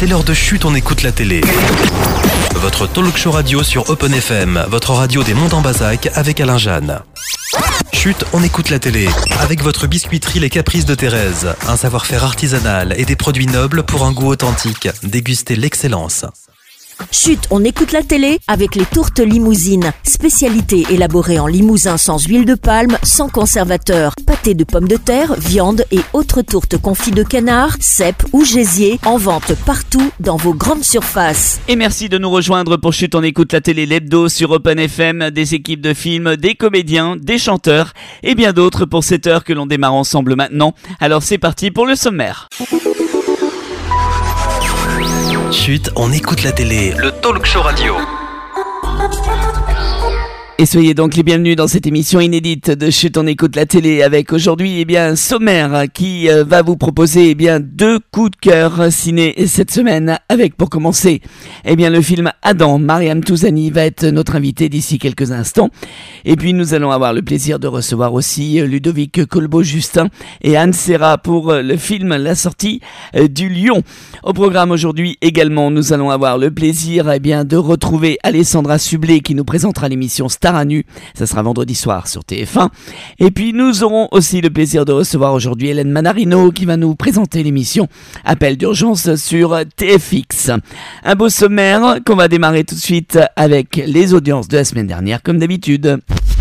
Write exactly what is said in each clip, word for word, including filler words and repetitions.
C'est l'heure de Chut, on écoute la télé. Votre talk show radio sur Open F M, votre radio des Monts en Bazac avec Alain Jeanne. Chut, on écoute la télé. Avec votre biscuiterie Les Caprices de Thérèse. Un savoir-faire artisanal et des produits nobles pour un goût authentique. Dégustez l'excellence. Chut, on écoute la télé avec les tourtes limousines. Spécialité élaborée en limousin sans huile de palme, sans conservateur. Pâté de pommes de terre, viande et autres tourtes confites de canard, cèpes ou gésier. En vente partout dans vos grandes surfaces. Et merci de nous rejoindre pour Chut, on écoute la télé, l'hebdo sur Open F M. Des équipes de films, des comédiens, des chanteurs et bien d'autres pour cette heure que l'on démarre ensemble maintenant. Alors c'est parti pour le sommaire. Chut, on écoute la télé, le talk show radio. Et soyez donc les bienvenus dans cette émission inédite de Chut, on écoute la télé avec aujourd'hui eh bien un sommaire qui euh, va vous proposer eh bien deux coups de cœur ciné cette semaine avec pour commencer eh bien le film Adam. Mariam Touzani va être notre invitée d'ici quelques instants. Et puis nous allons avoir le plaisir de recevoir aussi Ludovic Colbeau-Justin et Anne Serra pour le film La sortie du lion. Au programme aujourd'hui également nous allons avoir le plaisir eh bien de retrouver Alessandra Sublet qui nous présentera l'émission Star à nu, ça sera vendredi soir sur T F un. Et puis nous aurons aussi le plaisir de recevoir aujourd'hui Hélène Manarino qui va nous présenter l'émission Appel d'urgence sur T F X. Un beau sommaire qu'on va démarrer tout de suite avec les audiences de la semaine dernière comme d'habitude.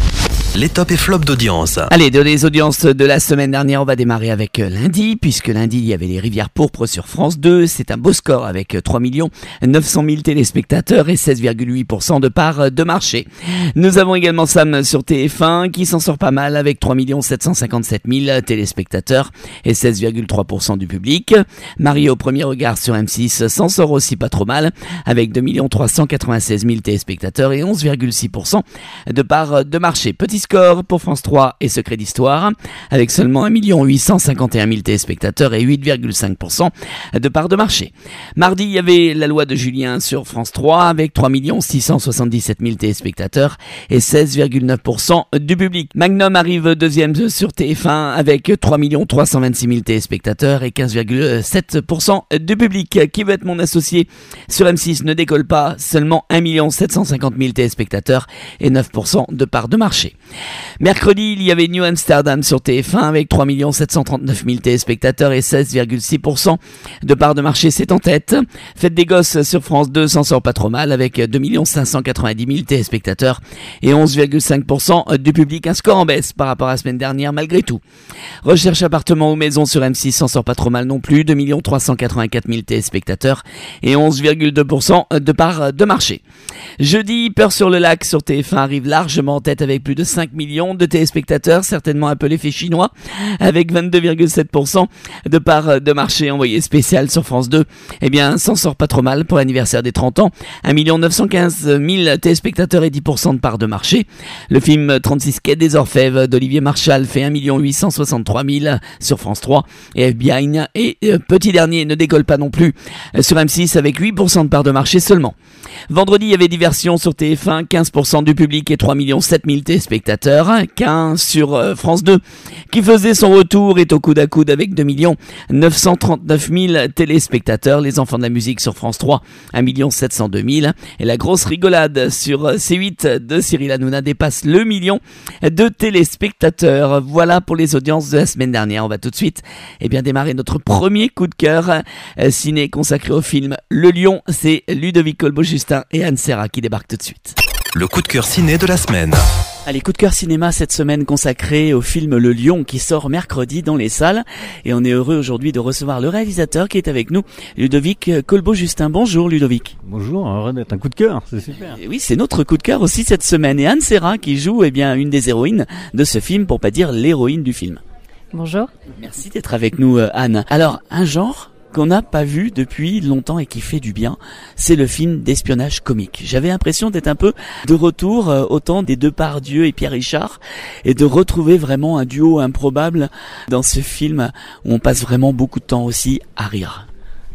Les tops et flops d'audience. Allez, de les audiences de la semaine dernière, on va démarrer avec lundi, puisque lundi, il y avait les Rivières pourpres sur France deux. C'est un beau score avec trois millions neuf cent mille téléspectateurs et seize virgule huit pour cent de part de marché. Nous avons également Sam sur T F un, qui s'en sort pas mal avec trois millions sept cent cinquante-sept mille téléspectateurs et seize virgule trois pour cent du public. Marie au premier regard sur M six s'en sort aussi pas trop mal, avec deux millions trois cent quatre-vingt-seize mille téléspectateurs et onze virgule six pour cent de part de marché. Petit score pour France trois et Secret d'Histoire, avec seulement un million huit cent cinquante et un mille téléspectateurs et huit virgule cinq pour cent de part de marché. Mardi, il y avait La Loi de Julien sur France trois, avec trois millions six cent soixante-dix-sept mille téléspectateurs et seize virgule neuf pour cent du public. Magnum arrive deuxième sur T F un, avec trois millions trois cent vingt-six mille téléspectateurs et quinze virgule sept pour cent du public. Qui veut être mon associé sur M six ne décolle pas, seulement un million sept cent cinquante mille téléspectateurs et neuf pour cent de part de marché. Mercredi, il y avait New Amsterdam sur T F un avec trois millions sept cent trente-neuf mille téléspectateurs et seize virgule six pour cent de part de marché, c'est en tête. Fête des gosses sur France deux s'en sort pas trop mal avec deux millions cinq cent quatre-vingt-dix mille téléspectateurs et onze virgule cinq pour cent du public, un score en baisse par rapport à la semaine dernière malgré tout. Recherche appartement ou maison sur M six s'en sort pas trop mal non plus, deux millions trois cent quatre-vingt-quatre mille téléspectateurs et onze virgule deux pour cent de part de marché. Jeudi, Peur sur le lac sur T F un arrive largement en tête avec plus de cinq millions de téléspectateurs, certainement un peu l'effet chinois, avec vingt-deux virgule sept pour cent de part de marché. Envoyé spécial sur France deux, eh bien, s'en sort pas trop mal pour l'anniversaire des trente ans, un million neuf cent quinze mille téléspectateurs et dix pour cent de part de marché. Le film trente-six Quai des Orfèvres d'Olivier Marchal fait un million huit cent soixante-trois mille sur France trois et F B I et euh, petit dernier ne décolle pas non plus euh, sur M six avec huit pour cent de part de marché seulement. Vendredi, il y avait Diversion sur T F un, quinze pour cent du public et trois millions sept mille téléspectateurs. Qu'un sur euh, France deux qui faisait son retour est au coude à coude avec deux millions neuf cent trente-neuf mille téléspectateurs. Les Enfants de la musique sur France trois, un million sept cent deux mille. Et la grosse rigolade sur C huit de Cyril Hanouna dépasse le million de téléspectateurs. Voilà pour les audiences de la semaine dernière. On va tout de suite eh bien, démarrer notre premier coup de cœur euh, ciné consacré au film Le Lion. C'est Ludovic Colbeau-Justin et Anne Serra qui débarquent tout de suite. Le coup de cœur ciné de la semaine. Allez, coup de cœur cinéma cette semaine consacré au film Le Lion qui sort mercredi dans les salles. Et on est heureux aujourd'hui de recevoir le réalisateur qui est avec nous, Ludovic Colbeau-Justin. Bonjour Ludovic. Bonjour, heureux d'être un coup de cœur, c'est super. Et oui, c'est notre coup de cœur aussi cette semaine. Et Anne Serra qui joue eh bien, une des héroïnes de ce film, pour pas dire l'héroïne du film. Bonjour. Merci d'être avec nous Anne. Alors, un genre qu'on n'a pas vu depuis longtemps et qui fait du bien, c'est le film d'espionnage comique. J'avais l'impression d'être un peu de retour euh, au temps des Depardieu et Pierre Richard et de retrouver vraiment un duo improbable dans ce film où on passe vraiment beaucoup de temps aussi à rire.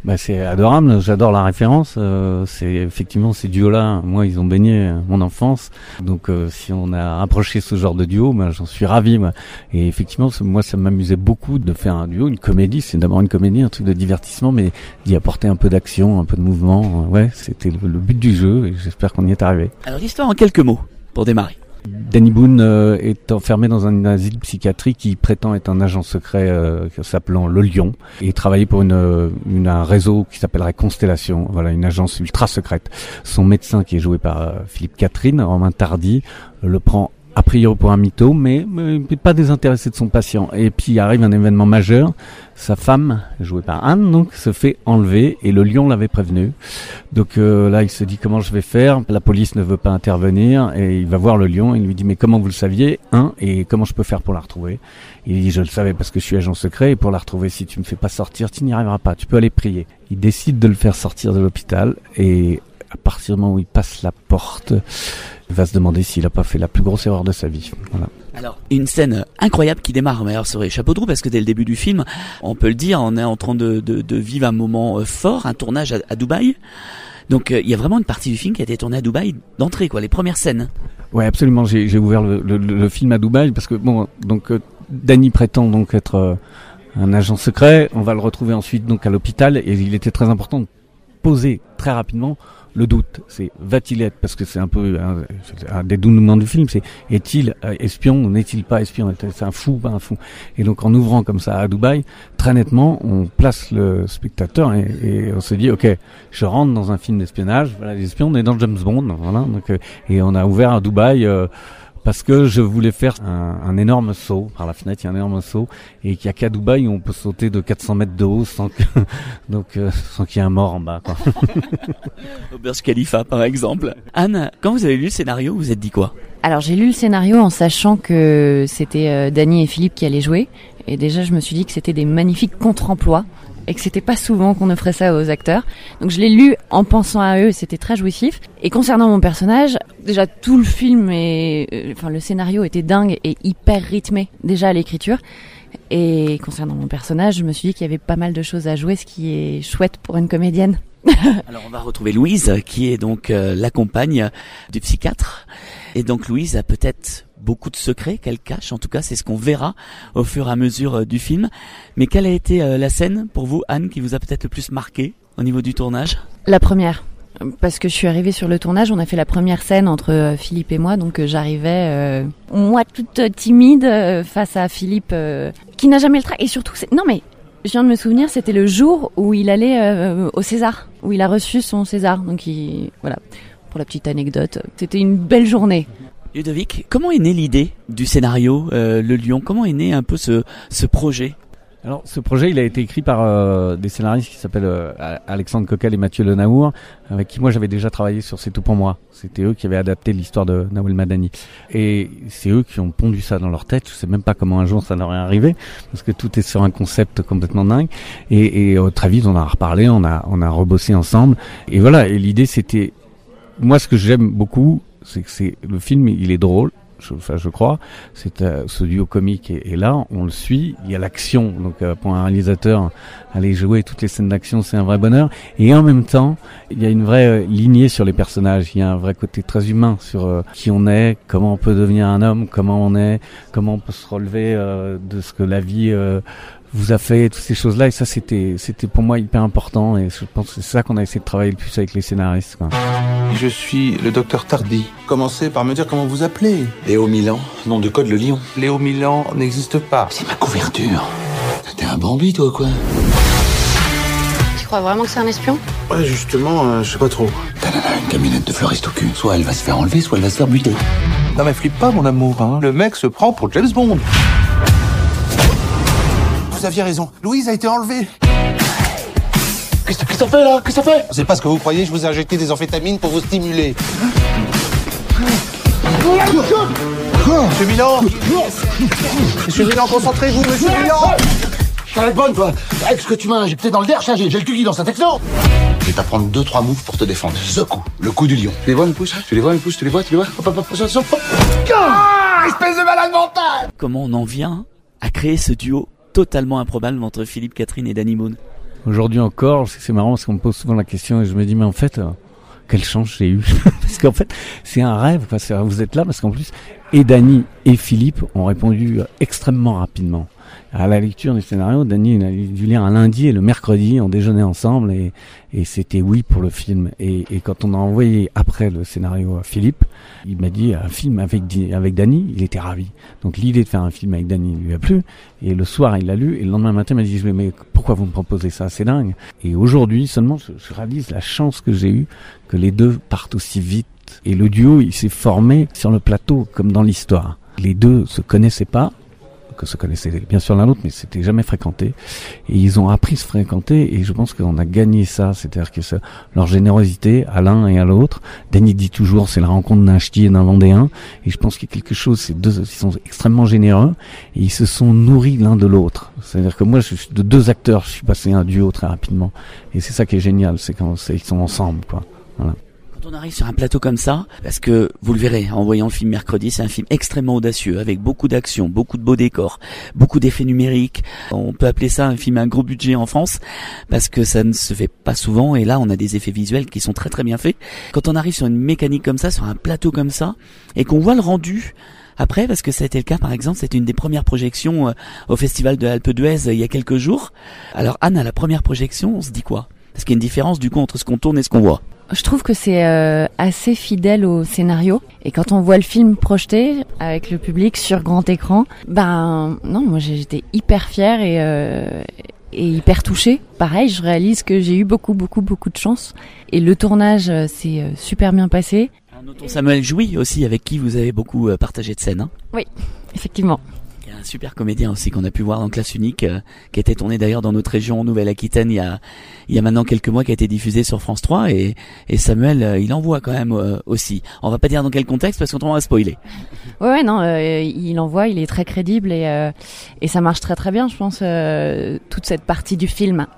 Bah, c'est adorable, j'adore la référence. Euh, c'est effectivement ces duos-là. Moi, ils ont baigné mon enfance. Donc, euh, si on a approché ce genre de duo, bah, j'en suis ravi. Moi. Et effectivement, moi, ça m'amusait beaucoup de faire un duo, une comédie. C'est d'abord une comédie, un truc de divertissement, mais d'y apporter un peu d'action, un peu de mouvement. Ouais, c'était le, le but du jeu, et j'espère qu'on y est arrivé. Alors l'histoire en quelques mots pour démarrer. Danny Boone euh, est enfermé dans un asile psychiatrique qui prétend être un agent secret euh, s'appelant Le Lion et travailler pour une, une un réseau qui s'appellerait Constellation, voilà, une agence ultra secrète. Son médecin, qui est joué par euh, Philippe Catherine, Romain Tardy, le prend a priori pour un mytho, mais, mais pas désintéressé de son patient. Et puis arrive un événement majeur, sa femme, jouée par Anne, donc, se fait enlever, et le lion l'avait prévenu. Donc euh, là, il se dit comment je vais faire, la police ne veut pas intervenir, et il va voir le lion, il lui dit mais comment vous le saviez, hein, et comment je peux faire pour la retrouver? Il dit je le savais parce que je suis agent secret, et pour la retrouver, si tu me fais pas sortir, tu n'y arriveras pas, tu peux aller prier. Il décide de le faire sortir de l'hôpital, et à partir du moment où il passe la porte, il va se demander s'il a pas fait la plus grosse erreur de sa vie. Voilà. Alors, une scène incroyable qui démarre, mais alors sur les chapeaux de roue, parce que dès le début du film, on peut le dire, on est en train de, de, de vivre un moment fort, un tournage à, à Dubaï. Donc, il euh, y a vraiment une partie du film qui a été tournée à Dubaï d'entrée, quoi, les premières scènes. Ouais, absolument. J'ai, j'ai ouvert le, le, le film à Dubaï parce que bon, donc euh, Danny prétend donc être euh, un agent secret. On va le retrouver ensuite donc à l'hôpital, et il était très important de poser très rapidement le doute. C'est va-t-il être, parce que c'est un peu un, un des dénouements du film, c'est est-il espion ou n'est-il pas espion, c'est un fou ou pas un fou. Et donc en ouvrant comme ça à Dubaï, très nettement, on place le spectateur et, et on se dit ok, je rentre dans un film d'espionnage, voilà, les espions, on est dans James Bond, voilà. Donc euh, et on a ouvert à Dubaï. Euh, Parce que je voulais faire un, un énorme saut par la fenêtre, il y a un énorme saut, et qu'il n'y a qu'à Dubaï où on peut sauter de quatre cents mètres de haut sans que, donc euh, sans qu'il y ait un mort en bas, quoi. Au Burj Khalifa, par exemple. Anne, quand vous avez lu le scénario, vous vous êtes dit quoi? Alors j'ai lu le scénario en sachant que c'était euh, Danny et Philippe qui allaient jouer, et déjà je me suis dit que c'était des magnifiques contre-emplois et que c'était pas souvent qu'on offrait ça aux acteurs. Donc je l'ai lu en pensant à eux, c'était très jouissif. Et concernant mon personnage, déjà tout le film est, euh, enfin le scénario était dingue et hyper rythmé déjà à l'écriture. Et concernant mon personnage, je me suis dit qu'il y avait pas mal de choses à jouer, ce qui est chouette pour une comédienne. Alors on va retrouver Louise, qui est donc euh, la compagne du psychiatre. Et donc Louise a peut-être beaucoup de secrets qu'elle cache, en tout cas c'est ce qu'on verra au fur et à mesure euh, du film. Mais quelle a été euh, la scène pour vous, Anne, qui vous a peut-être le plus marqué au niveau du tournage? La première, parce que je suis arrivée sur le tournage, on a fait la première scène entre euh, Philippe et moi, donc euh, j'arrivais, euh, moi toute euh, timide, euh, face à Philippe, euh, qui n'a jamais le trac, et surtout, c'est... non mais, je viens de me souvenir, c'était le jour où il allait euh, au César, où il a reçu son César, donc il... voilà, pour la petite anecdote, c'était une belle journée. Ludovic, comment est née l'idée du scénario euh, Le Lion? Comment est né un peu ce, ce projet? Alors, ce projet, il a été écrit par euh, des scénaristes qui s'appellent euh, Alexandre Coquel et Mathieu Lenaour, avec qui moi j'avais déjà travaillé sur C'est tout pour moi. C'était eux qui avaient adapté l'histoire de Nawel Madani. Et c'est eux qui ont pondu ça dans leur tête. Je sais même pas comment un jour ça leur est arrivé, parce que tout est sur un concept complètement dingue. Et, et euh, très vite, on a reparlé, on a, on a rebossé ensemble. Et voilà, et l'idée c'était... Moi, ce que j'aime beaucoup, c'est que c'est le film, il est drôle. Je, enfin, je crois, c'est euh, ce duo comique et, et là, on le suit. Il y a l'action, donc euh, pour un réalisateur, aller jouer toutes les scènes d'action, c'est un vrai bonheur. Et en même temps, il y a une vraie euh, lignée sur les personnages. Il y a un vrai côté très humain sur euh, qui on est, comment on peut devenir un homme, comment on est, comment on peut se relever euh, de ce que la vie euh, vous a fait, toutes ces choses-là. Et ça, c'était, c'était pour moi hyper important. Et je pense que c'est ça qu'on a essayé de travailler le plus avec les scénaristes, quoi. Je suis le docteur Tardy. Commencez par me dire comment vous appelez. Léo Milan, nom de code le lion. Léo Milan n'existe pas. C'est ma couverture. T'es un Bambi, toi, quoi. Tu crois vraiment que c'est un espion? Ouais, justement, euh, je sais pas trop. T'as une camionnette de fleuriste au cul. Soit elle va se faire enlever, soit elle va se faire buter. Non mais flippe pas, mon amour, hein. Le mec se prend pour James Bond. Vous aviez raison. Louise a été enlevée. Qu'est-ce que ça fait, là? Qu'est-ce que ça fait? C'est pas ce que vous croyez, je vous ai injecté des amphétamines pour vous stimuler. Monsieur Milan! Monsieur Milan, concentrez-vous, monsieur Milan! T'as la bonne, toi. Avec ce que tu m'as injecté dans le derche, j'ai, j'ai le cul qui dans un texto. Je vais t'apprendre deux, trois moves pour te défendre. Ce coup, le coup du lion. Tu les vois, mes pouces? Tu les vois, mes pouces? Tu les vois, tu les vois? Hop, hop, hop, hop, hop, hop. Ah, espèce de malade mental! Comment on en vient à créer ce duo totalement improbable entre Philippe Catherine et Danny Boone? Aujourd'hui encore, c'est marrant parce qu'on me pose souvent la question et je me dis mais en fait, euh, quelle chance j'ai eu. Parce qu'en fait, c'est un rêve. Parce que vous êtes là parce qu'en plus, et Dany et Philippe ont répondu extrêmement rapidement. À la lecture du scénario, Dany il a dû lire un lundi et le mercredi, on déjeunait ensemble et, et c'était oui pour le film. Et, et quand on a envoyé après le scénario à Philippe, il m'a dit un film avec, avec Dany, il était ravi. Donc l'idée de faire un film avec Dany lui a plu. Et le soir, il l'a lu et le lendemain matin, il m'a dit mais pourquoi vous me proposez ça? C'est dingue. Et aujourd'hui, seulement, je, je réalise la chance que j'ai eue que les deux partent aussi vite. Et le duo, il s'est formé sur le plateau, comme dans l'histoire. Les deux se connaissaient pas, que se connaissaient bien sûr l'un l'autre, mais c'était jamais fréquenté. Et ils ont appris à se fréquenter, et je pense qu'on a gagné ça. C'est-à-dire que ça, leur générosité à l'un et à l'autre. Dany dit toujours, c'est la rencontre d'un ch'ti et d'un Vendéen. Et je pense qu'il y a quelque chose, ces deux, ils sont extrêmement généreux, et ils se sont nourris l'un de l'autre. C'est-à-dire que moi, je suis de deux acteurs, je suis passé à un duo très rapidement. Et c'est ça qui est génial, c'est quand c'est, ils sont ensemble, quoi. Voilà. Quand on arrive sur un plateau comme ça, parce que vous le verrez en voyant le film mercredi, c'est un film extrêmement audacieux, avec beaucoup d'action, beaucoup de beaux décors, beaucoup d'effets numériques. On peut appeler ça un film à gros budget en France, parce que ça ne se fait pas souvent, et là on a des effets visuels qui sont très très bien faits. Quand on arrive sur une mécanique comme ça, sur un plateau comme ça, et qu'on voit le rendu après, parce que ça a été le cas par exemple, c'était une des premières projections au Festival de Alpe d'Huez il y a quelques jours. Alors Anne, à la première projection, on se dit quoi? Parce qu'il y a une différence du coup entre ce qu'on tourne et ce qu'on voit. Je trouve que c'est euh, assez fidèle au scénario, et quand on voit le film projeté avec le public sur grand écran, ben non, moi j'étais hyper fière et, euh, et hyper touchée. Pareil, je réalise que j'ai eu beaucoup beaucoup beaucoup de chance, et le tournage euh, s'est euh, super bien passé. Notons Samuel Jouy aussi, avec qui vous avez beaucoup euh, partagé de scènes. Hein. Oui, effectivement. Il y a un super comédien aussi qu'on a pu voir dans Classe Unique, euh, qui a été tourné d'ailleurs dans notre région en Nouvelle-Aquitaine il y a il y a maintenant quelques mois, qui a été diffusé sur France trois, et, et Samuel euh, il envoie quand même euh, aussi. On va pas dire dans quel contexte parce qu'on va spoiler. Ouais ouais non, euh, il envoie, il est très crédible, et euh, et ça marche très très bien, je pense, euh, toute cette partie du film.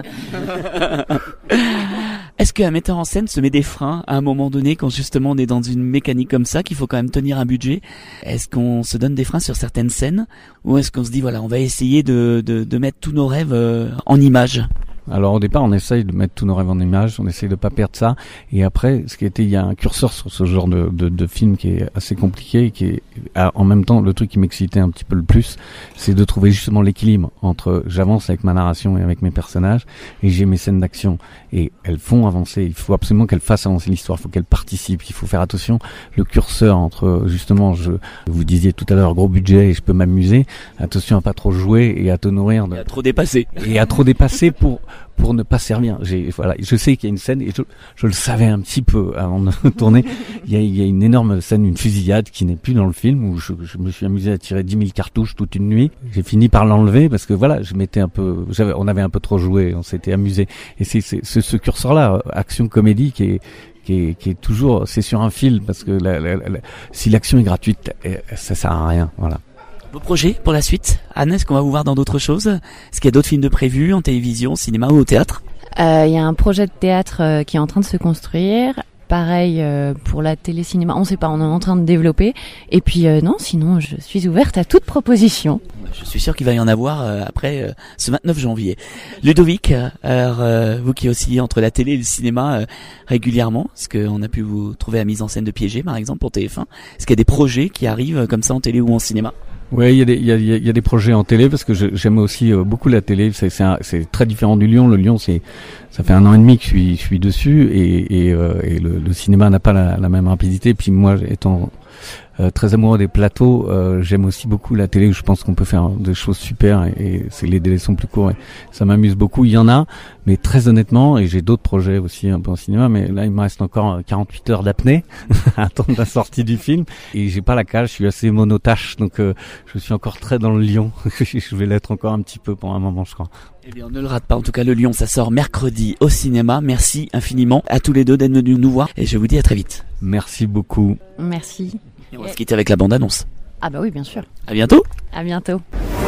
Est-ce qu'un metteur en scène se met des freins à un moment donné quand justement on est dans une mécanique comme ça, qu'il faut quand même tenir un budget? Est-ce qu'on se donne des freins sur certaines scènes, ou est-ce qu'on se dit voilà, on va essayer de, de, de mettre tous nos rêves euh, en images? Alors au départ, on essaye de mettre tous nos rêves en images, on essaye de pas perdre ça. Et après, ce qui était, il y a un curseur sur ce genre de, de, de film qui est assez compliqué, et qui est en même temps le truc qui m'excitait un petit peu le plus, c'est de trouver justement l'équilibre entre j'avance avec ma narration et avec mes personnages, et j'ai mes scènes d'action, et elles font avancer. Il faut absolument qu'elles fassent avancer l'histoire, il faut qu'elles participent. Il faut faire attention, le curseur entre justement, je vous disiez tout à l'heure, gros budget et je peux m'amuser. Attention à pas trop jouer et à te nourrir de... Et à trop dépasser. Et à trop dépasser pour pour ne pas servir. J'ai, voilà, je sais qu'il y a une scène, et je, je le savais un petit peu avant de tourner. Il y a, il y a une énorme scène, une fusillade qui n'est plus dans le film, où je, je me suis amusé à tirer dix mille cartouches toute une nuit. J'ai fini par l'enlever parce que voilà, je m'étais un peu, j'avais, on avait un peu trop joué, on s'était amusé. Et c'est, c'est, c'est ce curseur-là, action comédie, qui est Qui est, qui est toujours, c'est sur un fil, parce que la, la, la, si l'action est gratuite, ça sert à rien. Voilà. Vos projets pour la suite, Anne, est-ce qu'on va vous voir dans d'autres choses? Est-ce qu'il y a d'autres films de prévus en télévision, au cinéma ou au théâtre? Euh, il y a un projet de théâtre euh, qui est en train de se construire. Pareil euh, pour la télé-cinéma, on sait pas, on est en train de développer. Et puis euh, non, sinon je suis ouverte à toute proposition. Je suis sûr qu'il va y en avoir euh, après euh, ce vingt-neuf janvier. Ludovic, euh, alors euh, vous qui aussi entre la télé et le cinéma euh, régulièrement, est-ce qu'on a pu vous trouver à mise en scène de Piégé par exemple pour T F un? Est-ce qu'il y a des projets qui arrivent comme ça en télé ou en cinéma? Ouais, il y a des il y a, il y a des projets en télé, parce que je, j'aime aussi euh, beaucoup la télé. C'est c'est, un, c'est très différent du Lion. Le Lion, c'est ça fait un an et demi que je suis je suis dessus, et et, euh, et le, le cinéma n'a pas la, la même rapidité. Puis moi, étant euh, très amoureux des plateaux, euh, j'aime aussi beaucoup la télé, où je pense qu'on peut faire des choses super, et, et c'est les délais sont plus courts. Et ça m'amuse beaucoup. Il y en a, mais très honnêtement, et j'ai d'autres projets aussi un peu en cinéma, mais là il me reste encore quarante-huit heures d'apnée à attendre la sortie du film, et j'ai pas la cage, je suis assez monotache, donc euh, je suis encore très dans le Lion. Je vais l'être encore un petit peu pour un moment, je crois. Eh bien, on ne le rate pas. En tout cas, le Lion, ça sort mercredi au cinéma. Merci infiniment à tous les deux d'être venus nous voir, et je vous dis à très vite. Merci beaucoup. Merci. Et on va se quitter avec la bande-annonce. Ah bah oui, bien sûr. À bientôt. À bientôt.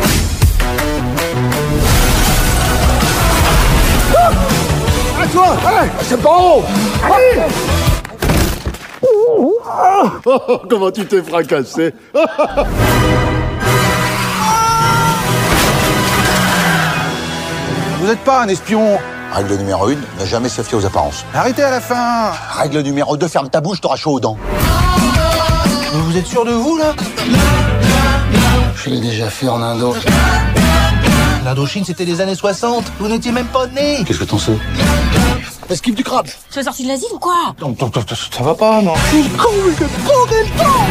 À toi, hey, c'est bon. Allez. Oh, comment tu t'es fracassé. Vous n'êtes pas un espion. Règle numéro une, ne jamais se fier aux apparences. Arrêtez à la fin. Règle numéro deux, ferme ta bouche, t'auras chaud aux dents. Vous êtes sûr de vous, là? Je l'ai déjà fait en Indo. L'Indochine, c'était les années soixante. Vous n'étiez même pas né. Qu'est-ce que t'en sais? Esquive du crabe. Tu es sorti de l'asile ou quoi? Non, non, non, ça va pas, non. Je suis con, je prendrai le temps.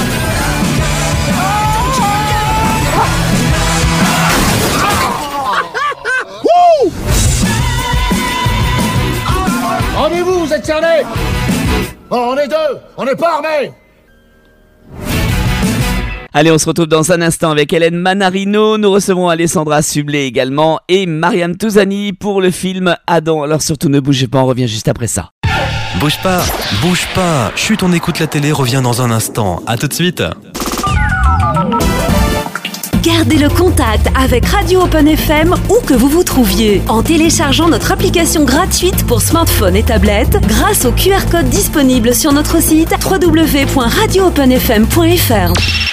Rendez-vous, vous êtes cernés. Bon, on est deux, on n'est pas armés. Allez, on se retrouve dans un instant avec Hélène Manarino. Nous recevons Alessandra Sublet également et Mariam Touzani pour le film Adam. Alors surtout ne bougez pas, on revient juste après ça. Bouge pas, bouge pas. Chut, on écoute la télé, revient dans un instant. À tout de suite. Gardez le contact avec Radio Open F M où que vous vous trouviez en téléchargeant notre application gratuite pour smartphone et tablette grâce au Q R code disponible sur notre site w w w point radio open f m point f r.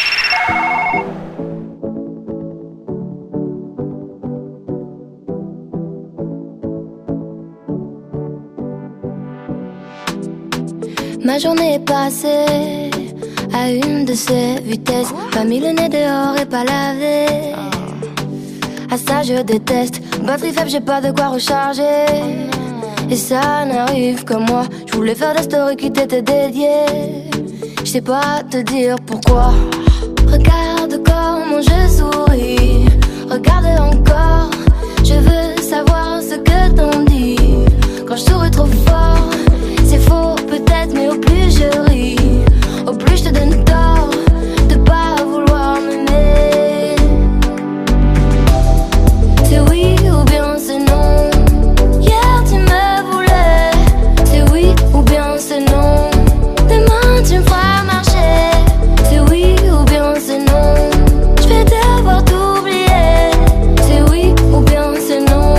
Ma journée est passée à une de ces vitesses. Pas mis le nez dehors et pas lavé. À ça je déteste. Batterie faible, j'ai pas de quoi recharger. Et ça n'arrive que moi. Je voulais faire des stories qui t'étaient dédiées. Je sais pas te dire pourquoi. Regarde comment je souris. Regarde encore. Je veux savoir ce que t'en dis. Quand je souris trop fort, c'est faux peut-être, mais au plus je ris, au plus je te donne tort de pas vouloir m'aimer. C'est oui ou bien c'est non. Hier tu me voulais. C'est oui ou bien c'est non. Demain tu me feras marcher. C'est oui ou bien c'est non. Je vais devoir t'oublier. C'est oui ou bien c'est non.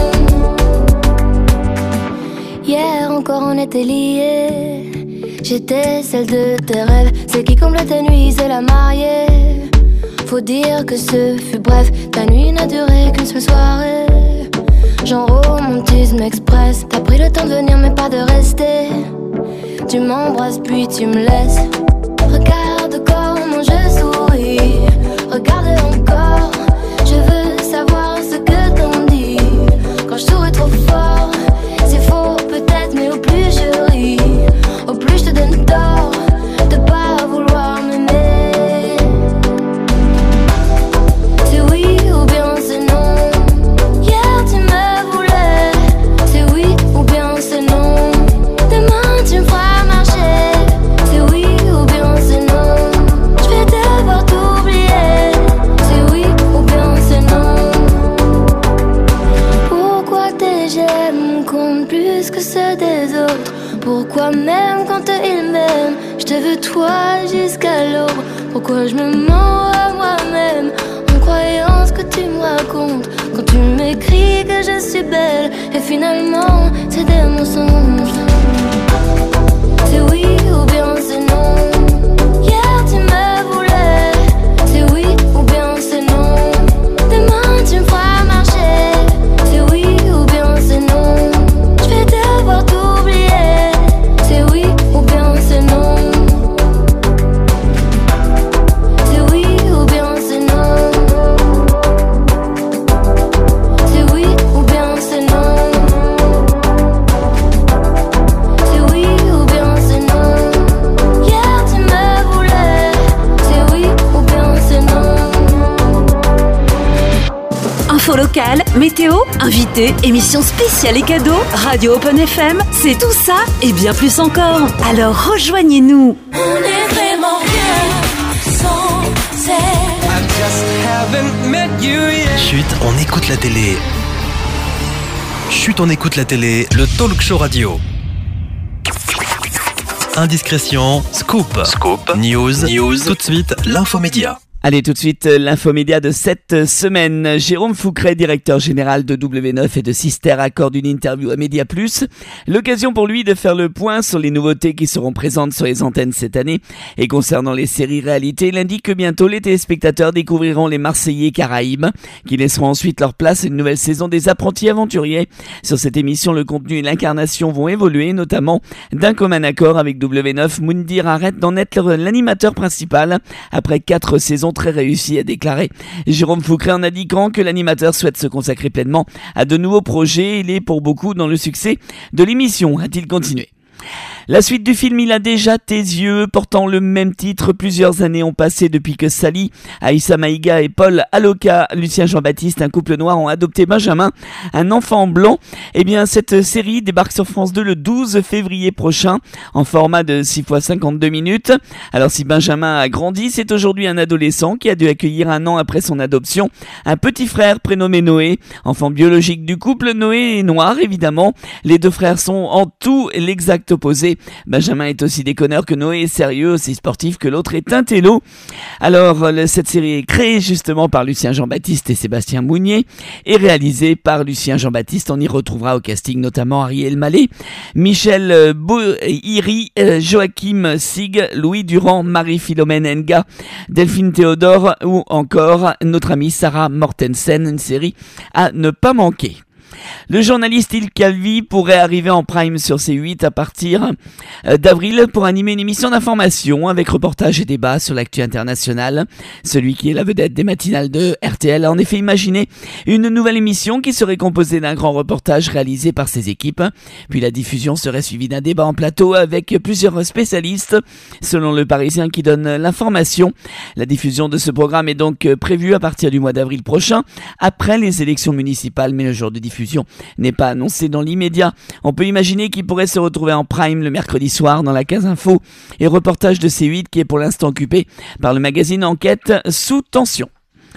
Hier encore on était liés. J'étais celle de tes rêves, celle qui comble tes nuits, c'est la mariée. Faut dire que ce fut bref, ta nuit n'a duré qu'une seule soirée. Genre romantisme express, t'as pris le temps de venir mais pas de rester. Tu m'embrasses puis tu me laisses. Regarde comment je souris, regarde encore. Je veux savoir ce que t'en dis. Quand je souris trop fort, c'est faux peut-être, mais au plus je ris, au plus je te donne tort de pas vouloir m'aimer. C'est oui ou bien c'est non. Hier tu me voulais. C'est oui ou bien c'est non. Demain tu me feras marcher. C'est oui ou bien c'est non. Je vais devoir t'oublier. C'est oui ou bien c'est non. Pourquoi tes j'aime comptent plus que ceux des autres? Pourquoi même quand ils m'aiment, je te veux toi jusqu'à l'aube? Pourquoi je me mens à moi-même en croyant ce que tu me racontes? Quand tu m'écris que je suis belle et finalement c'est des mensonges. C'est oui ou bien c'est non. Hier tu me voulais. C'est oui ou bien c'est non. Demain tu me feras marcher. C'est oui ou bien c'est non. Je vais devoir t'oublier. C'est oui ou bien c'est non. C'est oui ou bien c'est non. C'est oui ou bien c'est non. C'est oui ou bien c'est non. Hier tu me voulais. C'est oui ou bien c'est non. Info locale, météo, invités, émissions spéciales et cadeaux, Radio Open F M, c'est tout ça et bien plus encore. Alors rejoignez-nous. On est vraiment bien sans Chut, on écoute la télé. Chut, on écoute la télé, le talk show radio. Indiscrétion, scoop, scoop, news, news, tout de suite, l'infomédia. Allez, tout de suite, l'infomédia de cette semaine. Jérôme Foucret, directeur général de W neuf et de Sister, accorde une interview à Média Plus. L'occasion pour lui de faire le point sur les nouveautés qui seront présentes sur les antennes cette année. Et concernant les séries réalité, il indique que bientôt les téléspectateurs découvriront les Marseillais Caraïbes, qui laisseront ensuite leur place à une nouvelle saison des Apprentis Aventuriers. Sur cette émission, le contenu et l'incarnation vont évoluer, notamment d'un commun accord avec W neuf. Moundir arrête d'en être l'animateur principal après quatre saisons très réussi, a déclaré Jérôme Foucret en indiquant que l'animateur souhaite se consacrer pleinement à de nouveaux projets. Il est pour beaucoup dans le succès de l'émission, a-t-il continué. La suite du film Il a déjà tes yeux, portant le même titre. Plusieurs années ont passé depuis que Sally, Aïssa Maïga et Paul Aloka, Lucien Jean-Baptiste, un couple noir, ont adopté Benjamin, un enfant blanc. Eh bien, cette série débarque sur France deux le douze février prochain, en format de six fois cinquante-deux minutes. Alors, si Benjamin a grandi, c'est aujourd'hui un adolescent qui a dû accueillir un an après son adoption un petit frère prénommé Noé, enfant biologique du couple. Noé est noir, évidemment. Les deux frères sont en tout l'exact opposé. Benjamin est aussi déconneur que Noé est sérieux, aussi sportif que l'autre est un télo. Alors, le, cette série est créée justement par Lucien Jean-Baptiste et Sébastien Mounier et réalisée par Lucien Jean-Baptiste. On y retrouvera au casting notamment Ariel Mallet, Michel Boiri, Joachim Sig, Louis Durand, Marie-Philomène Nga, Delphine Théodore ou encore notre amie Sarah Mortensen. Une série à ne pas manquer. Le journaliste Il Calvi pourrait arriver en prime sur C huit à partir d'avril pour animer une émission d'information avec reportage et débat sur l'actu internationale. Celui qui est la vedette des matinales de R T L a en effet imaginé une nouvelle émission qui serait composée d'un grand reportage réalisé par ses équipes. Puis la diffusion serait suivie d'un débat en plateau avec plusieurs spécialistes, selon Le Parisien qui donne l'information. La diffusion de ce programme est donc prévue à partir du mois d'avril prochain, après les élections municipales, mais le jour de diffusion n'est pas annoncé dans l'immédiat. On peut imaginer qu'il pourrait se retrouver en prime le mercredi soir dans la case info et reportage de C huit qui est pour l'instant occupé par le magazine Enquête Sous Tension.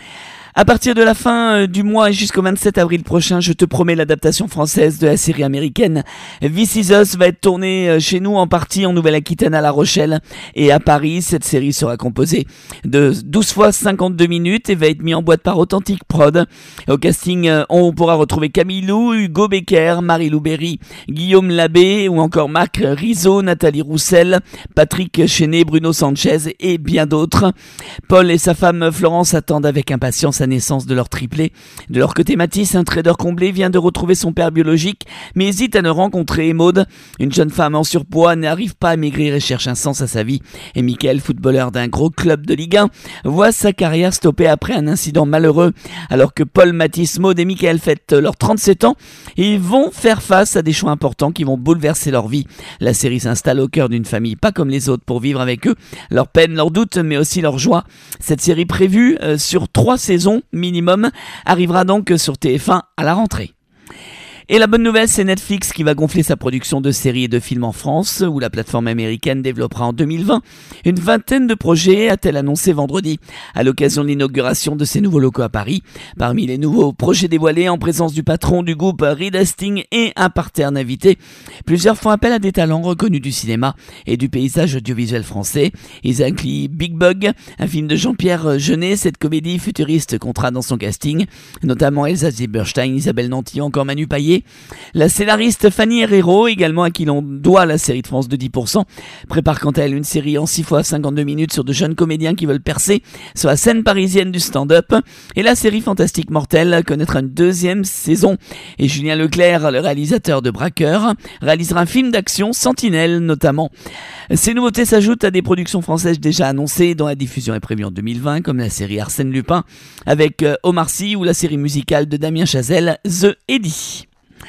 À partir de la fin du mois et jusqu'au vingt-sept avril prochain, je te promets, l'adaptation française de la série américaine This Is Us va être tournée chez nous en partie en Nouvelle-Aquitaine, à La Rochelle et à Paris. Cette série sera composée de douze fois cinquante-deux minutes et va être mise en boîte par Authentic Prod. Au casting, on pourra retrouver Camille Lou, Hugo Becker, Marie-Lou Berry, Guillaume Labbé ou encore Marc Rizzo, Nathalie Roussel, Patrick Chenet, Bruno Sanchez et bien d'autres. Paul et sa femme Florence attendent avec impatience la naissance de leur triplé. De leur côté, Mathis, un trader comblé, vient de retrouver son père biologique, mais hésite à ne rencontrer Maud. Une jeune femme en surpoids n'arrive pas à maigrir et cherche un sens à sa vie. Et Mickaël, footballeur d'un gros club de Ligue un, voit sa carrière stoppée après un incident malheureux. Alors que Paul, Mathis, Maud et Mickaël fêtent leurs trente-sept ans, ils vont faire face à des choix importants qui vont bouleverser leur vie. La série s'installe au cœur d'une famille pas comme les autres pour vivre avec eux leurs peines, leurs doutes, mais aussi leurs joies. Cette série prévue euh, sur trois saisons minimum arrivera donc sur T F un à la rentrée. Et la bonne nouvelle, c'est Netflix qui va gonfler sa production de séries et de films en France, où la plateforme américaine développera en deux mille vingt une vingtaine de projets, a-t-elle annoncé vendredi, à l'occasion de l'inauguration de ses nouveaux locaux à Paris. Parmi les nouveaux projets dévoilés, en présence du patron du groupe Reed Hastings et un parterre d'invités, plusieurs font appel à des talents reconnus du cinéma et du paysage audiovisuel français. Ils incluent Big Bug, un film de Jean-Pierre Jeunet. Cette comédie futuriste comptera dans son casting notamment Elsa Zieberstein, Isabelle Nanty, encore Manu Payet. La scénariste Fanny Herrero, également à qui l'on doit la série de France de dix pour cent, prépare quant à elle une série en six fois cinquante-deux minutes sur de jeunes comédiens qui veulent percer sur la scène parisienne du stand-up. Et la série Fantastique Mortel connaîtra une deuxième saison. Et Julien Leclerc, le réalisateur de Braqueur, réalisera un film d'action, Sentinelle notamment. Ces nouveautés s'ajoutent à des productions françaises déjà annoncées, dont la diffusion est prévue en deux mille vingt, comme la série Arsène Lupin avec Omar Sy ou la série musicale de Damien Chazelle, The Eddy.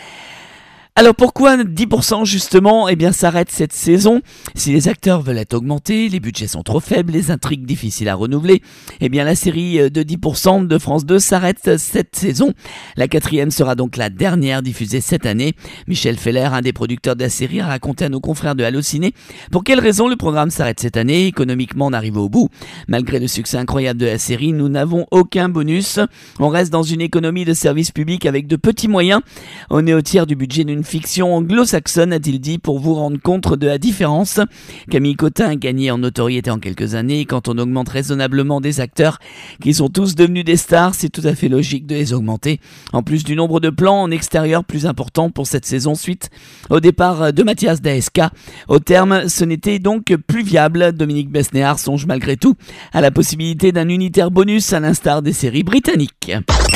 Alors pourquoi dix pour cent justement ? Eh bien s'arrête cette saison. Si les acteurs veulent être augmentés, les budgets sont trop faibles, les intrigues difficiles à renouveler, eh bien la série de dix pour cent de France deux s'arrête cette saison. La quatrième sera donc la dernière diffusée cette année. Michel Feller, un des producteurs de la série, a raconté à nos confrères de Allociné pour quelles raisons le programme s'arrête cette année. Économiquement, on arrive au bout. Malgré le succès incroyable de la série, nous n'avons aucun bonus. On reste dans une économie de service public avec de petits moyens. On est au tiers du budget d'une fiction anglo-saxonne, a-t-il dit, pour vous rendre compte de la différence. Camille Cotin a gagné en notoriété en quelques années. Quand on augmente raisonnablement des acteurs qui sont tous devenus des stars, c'est tout à fait logique de les augmenter. En plus du nombre de plans en extérieur plus important pour cette saison suite au départ de Mathias Daeska. Au terme, ce n'était donc plus viable. Dominique Besnéard songe malgré tout à la possibilité d'un unitaire bonus à l'instar des séries britanniques.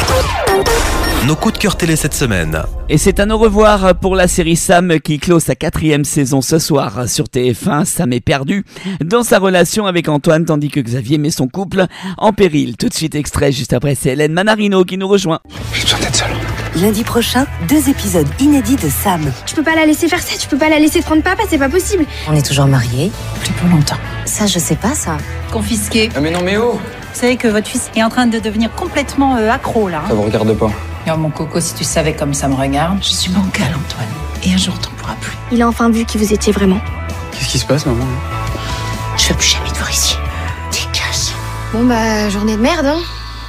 Nos coups de cœur télé cette semaine. Et c'est un au revoir pour la série Sam qui clôt sa quatrième saison ce soir sur T F un. Sam est perdu dans sa relation avec Antoine tandis que Xavier met son couple en péril. Tout de suite extrait, juste après c'est Hélène Manarino qui nous rejoint. J'ai besoin d'être seule. Lundi prochain, deux épisodes inédits de Sam. Tu peux pas la laisser faire ça, tu peux pas la laisser prendre papa, c'est pas possible. On est toujours mariés, plus pour longtemps. Ça, je sais pas ça. Confisqué. Ah mais non mais oh. Vous savez que votre fils est en train de devenir complètement euh, accro là. Hein. Ça vous regarde pas. Oh mon coco, si tu savais comme ça me regarde. Je suis bancale Antoine. Et un jour t'en pourras plus. Il a enfin vu qui vous étiez vraiment. Qu'est-ce qui se passe maman? Je veux plus jamais te voir ici. Dégage. Bon bah, journée de merde hein.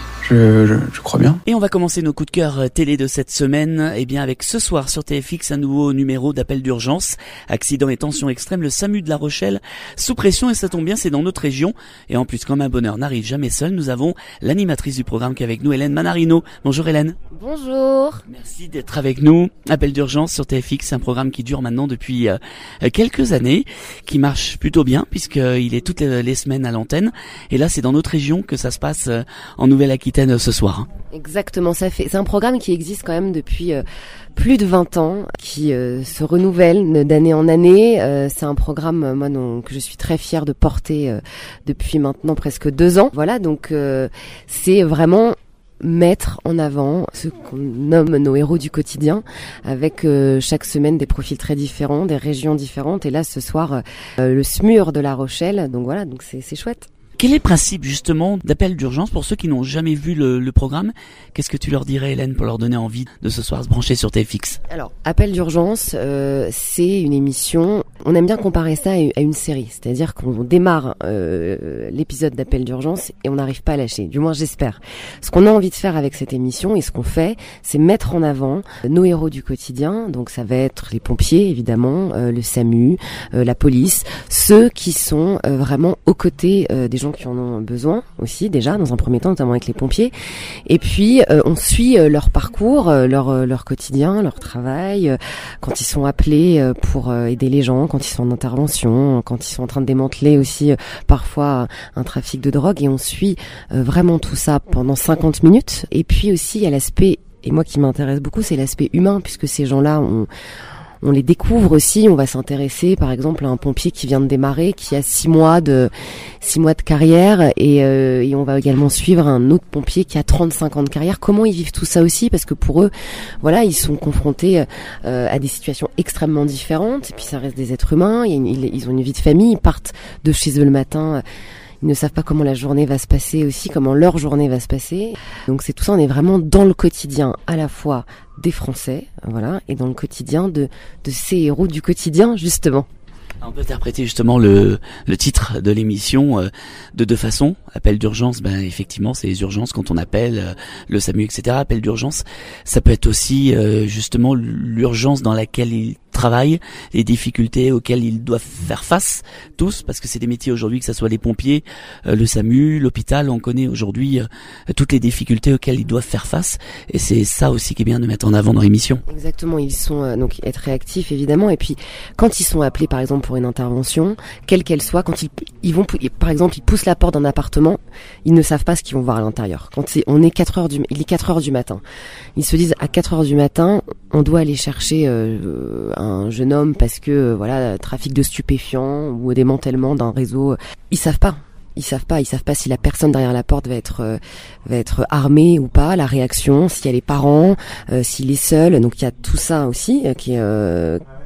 Je, je, je crois bien. Et on va commencer nos coups de cœur télé de cette semaine, eh bien avec ce soir sur T F X un nouveau numéro d'appel d'urgence. Accident et tension extrême, le SAMU de La Rochelle sous pression et ça tombe bien, c'est dans notre région. Et en plus, comme un bonheur n'arrive jamais seul, nous avons l'animatrice du programme qui est avec nous, Hélène Manarino. Bonjour Hélène. Bonjour. Merci d'être avec nous. Appel d'urgence sur T F X, un programme qui dure maintenant depuis euh, quelques années, qui marche plutôt bien puisqu'il est toutes les, les semaines à l'antenne. Et là, c'est dans notre région que ça se passe euh, en Nouvelle-Aquitaine ce soir. Exactement, ça fait. C'est un programme qui existe quand même depuis euh, plus de vingt ans, qui euh, se renouvelle d'année en année. Euh, c'est un programme, moi, non, que je suis très fière de porter euh, depuis maintenant presque deux ans. Voilà, donc euh, c'est vraiment mettre en avant ce qu'on nomme nos héros du quotidien, avec euh, chaque semaine des profils très différents, des régions différentes. Et là, ce soir, euh, le S M U R de La Rochelle. Donc voilà, donc c'est, c'est chouette. Quel est le principe justement d'appel d'urgence pour ceux qui n'ont jamais vu le, le programme? Qu'est-ce que tu leur dirais Hélène pour leur donner envie de ce soir se brancher sur T F X? Alors, appel d'urgence, euh, c'est une émission, on aime bien comparer ça à une série, c'est-à-dire qu'on démarre euh, l'épisode d'appel d'urgence et on n'arrive pas à lâcher, du moins j'espère. Ce qu'on a envie de faire avec cette émission et ce qu'on fait, c'est mettre en avant nos héros du quotidien, donc ça va être les pompiers évidemment, euh, le SAMU, euh, la police, ceux qui sont euh, vraiment aux côtés euh, des gens qui en ont besoin aussi déjà dans un premier temps, notamment avec les pompiers. Et puis euh, on suit euh, leur parcours, euh, leur euh, leur quotidien, leur travail, euh, quand ils sont appelés euh, pour euh, aider les gens, quand ils sont en intervention, quand ils sont en train de démanteler aussi euh, parfois un trafic de drogue. Et on suit euh, vraiment tout ça pendant cinquante minutes. Et puis aussi il y a l'aspect, et moi qui m'intéresse beaucoup, c'est l'aspect humain, puisque ces gens-là ont on les découvre aussi. On va s'intéresser par exemple à un pompier qui vient de démarrer, qui a six mois de six mois de carrière, et, euh, et on va également suivre un autre pompier qui a trente-cinq ans de carrière. Comment ils vivent tout ça aussi, parce que pour eux, voilà, ils sont confrontés euh, à des situations extrêmement différentes. Et puis ça reste des êtres humains. Ils, ils, ils ont une vie de famille. Ils partent de chez eux le matin. Ils ne savent pas comment la journée va se passer aussi, comment leur journée va se passer. Donc c'est tout ça, on est vraiment dans le quotidien à la fois des Français, voilà, et dans le quotidien de, de ces héros du quotidien, justement. On peut interpréter justement le, le titre de l'émission euh, de deux façons. Appel d'urgence, ben effectivement, c'est les urgences quand on appelle euh, le SAMU, et cetera. Appel d'urgence, ça peut être aussi euh, justement l'urgence dans laquelle ils travaillent, les difficultés auxquelles ils doivent faire face tous, parce que c'est des métiers aujourd'hui, que ce soit les pompiers, euh, le SAMU, l'hôpital, on connaît aujourd'hui euh, toutes les difficultés auxquelles ils doivent faire face, et c'est ça aussi qui est bien de mettre en avant dans l'émission. Exactement, ils sont euh, donc être réactifs évidemment, et puis quand ils sont appelés par exemple pour une intervention, quelle qu'elle soit, quand ils, ils vont, par exemple, ils poussent la porte d'un appartement, ils ne savent pas ce qu'ils vont voir à l'intérieur. Quand c'est, on est quatre heures du, il est quatre heures du matin, ils se disent à quatre heures du matin, on doit aller chercher euh, un jeune homme parce que euh, voilà, trafic de stupéfiants ou démantèlement d'un réseau. Ils savent pas. Ils savent pas, ils savent pas si la personne derrière la porte va être euh, va être armée ou pas, la réaction, s'il y a les parents, euh, s'il est seul. Donc il y a tout ça aussi euh, qui est euh,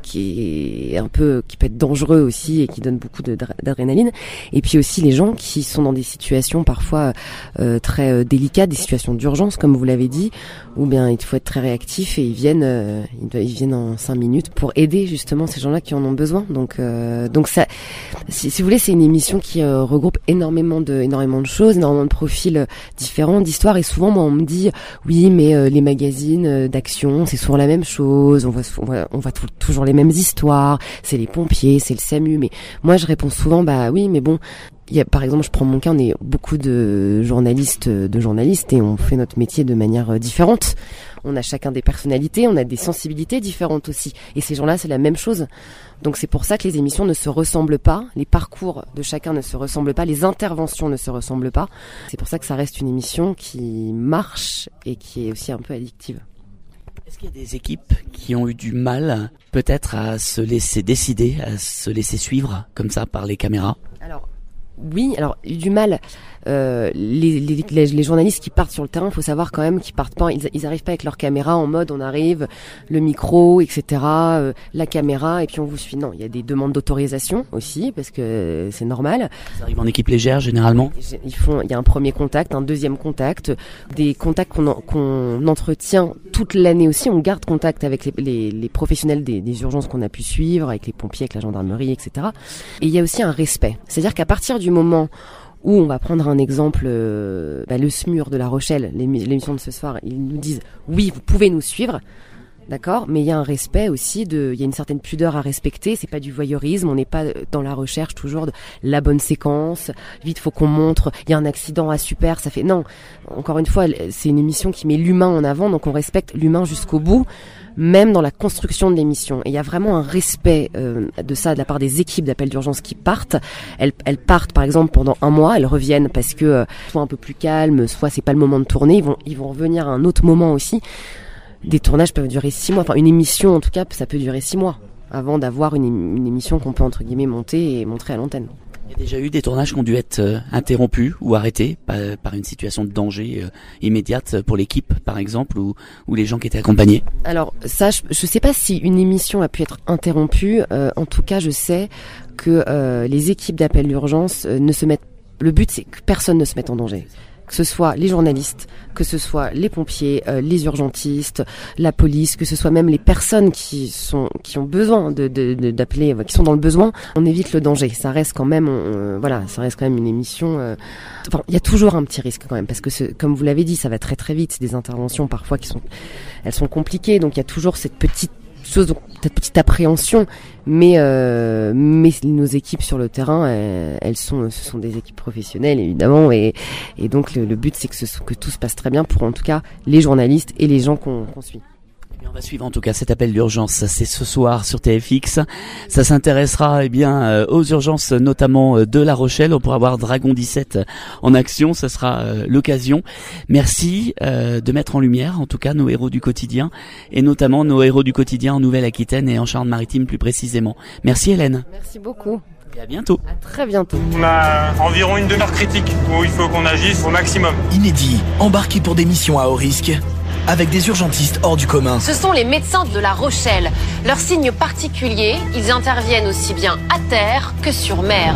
qui est un peu, qui peut être dangereux aussi et qui donne beaucoup de, d'adrénaline. Et puis aussi les gens qui sont dans des situations parfois euh, très euh, délicates, des situations d'urgence, comme vous l'avez dit, où bien il faut être très réactif et ils viennent, euh, ils viennent en cinq minutes pour aider justement ces gens-là qui en ont besoin. Donc, euh, donc ça, si, si vous voulez, c'est une émission qui euh, regroupe énormément de, énormément de choses, énormément de profils différents, d'histoires. Et souvent, moi, on me dit, oui, mais euh, les magazines euh, d'action, c'est souvent la même chose. On voit, on voit, on voit t- toujours les mêmes histoires. C'est les pompiers, c'est le SAMU. Mais moi, je réponds souvent, bah oui, mais bon. Il y a, par exemple, je prends mon cas, on est beaucoup de journalistes, de journalistes et on fait notre métier de manière différente. On a chacun des personnalités, on a des sensibilités différentes aussi. Et ces gens-là, c'est la même chose. Donc c'est pour ça que les émissions ne se ressemblent pas, les parcours de chacun ne se ressemblent pas, les interventions ne se ressemblent pas. C'est pour ça que ça reste une émission qui marche et qui est aussi un peu addictive. Est-ce qu'il y a des équipes qui ont eu du mal, peut-être, à se laisser décider, à se laisser suivre comme ça par les caméras ? Alors, oui, alors du mal. Euh, les, les, les, les journalistes qui partent sur le terrain, il faut savoir quand même qu'ils partent pas, ils, ils arrivent pas avec leur caméra en mode on arrive, le micro, et cetera, euh, la caméra et puis on vous suit. Non, il y a des demandes d'autorisation aussi parce que c'est normal. Ils arrivent en équipe légère généralement. Ils font, il y a un premier contact, un deuxième contact, des contacts qu'on, en, qu'on entretient toute l'année aussi. On garde contact avec les, les, les professionnels des, des urgences qu'on a pu suivre, avec les pompiers, avec la gendarmerie, et cetera. Et il y a aussi un respect, c'est-à-dire qu'à partir du moment où on va prendre un exemple, euh, bah, le S M U R de La Rochelle, l'émission de ce soir, ils nous disent oui, vous pouvez nous suivre, d'accord, mais il y a un respect aussi, de, il y a une certaine pudeur à respecter. C'est pas du voyeurisme, on n'est pas dans la recherche toujours de la bonne séquence. Vite, faut qu'on montre, il y a un accident, ah super, ça fait non. Encore une fois, c'est une émission qui met l'humain en avant, donc on respecte l'humain jusqu'au bout. Même dans la construction de l'émission. Et il y a vraiment un respect euh, de ça de la part des équipes d'appel d'urgence qui partent. Elles, elles partent par exemple pendant un mois, elles reviennent parce que euh, soit un peu plus calme, soit c'est pas le moment de tourner. Ils vont, ils vont revenir à un autre moment aussi. Des tournages peuvent durer six mois. Enfin, une émission en tout cas, ça peut durer six mois avant d'avoir une, une émission qu'on peut entre guillemets monter et montrer à l'antenne. Il y a déjà eu des tournages qui ont dû être euh, interrompus ou arrêtés par, par une situation de danger euh, immédiate pour l'équipe, par exemple, ou, ou les gens qui étaient accompagnés. Alors ça, je ne sais pas si une émission a pu être interrompue. Euh, en tout cas, je sais que euh, les équipes d'appel d'urgence euh, ne se mettent. Le but, c'est que personne ne se mette en danger. Que ce soit les journalistes, que ce soit les pompiers, euh, les urgentistes, la police, que ce soit même les personnes qui sont qui ont besoin de, de, de d'appeler, qui sont dans le besoin, on évite le danger. Ça reste quand même, euh, voilà, ça reste quand même une émission. Euh, enfin, il y a toujours un petit risque quand même parce que ce, comme vous l'avez dit, ça va très très vite. C'est des interventions parfois qui sont, elles sont compliquées, donc il y a toujours cette petite chose, cette petite appréhension, mais euh, mais nos équipes sur le terrain, elles, elles sont, ce sont des équipes professionnelles évidemment, et et donc le, le but c'est que ce, que tout se passe très bien pour en tout cas les journalistes et les gens qu'on, qu'on suit. On va suivre en tout cas cet appel d'urgence, c'est ce soir sur T F X. Ça s'intéressera eh bien euh, aux urgences notamment euh, de La Rochelle. On pourra voir Dragon dix-sept en action, ça sera euh, l'occasion. Merci euh, de mettre en lumière en tout cas nos héros du quotidien et notamment nos héros du quotidien en Nouvelle-Aquitaine et en Charente-Maritime plus précisément. Merci Hélène. Merci beaucoup. Et à bientôt. À très bientôt. On a environ une demi-heure critique où il faut qu'on agisse au maximum. Inédit, embarqué pour des missions à haut risque, avec des urgentistes hors du commun. Ce sont les médecins de La Rochelle. Leur signe particulier, ils interviennent aussi bien à terre que sur mer.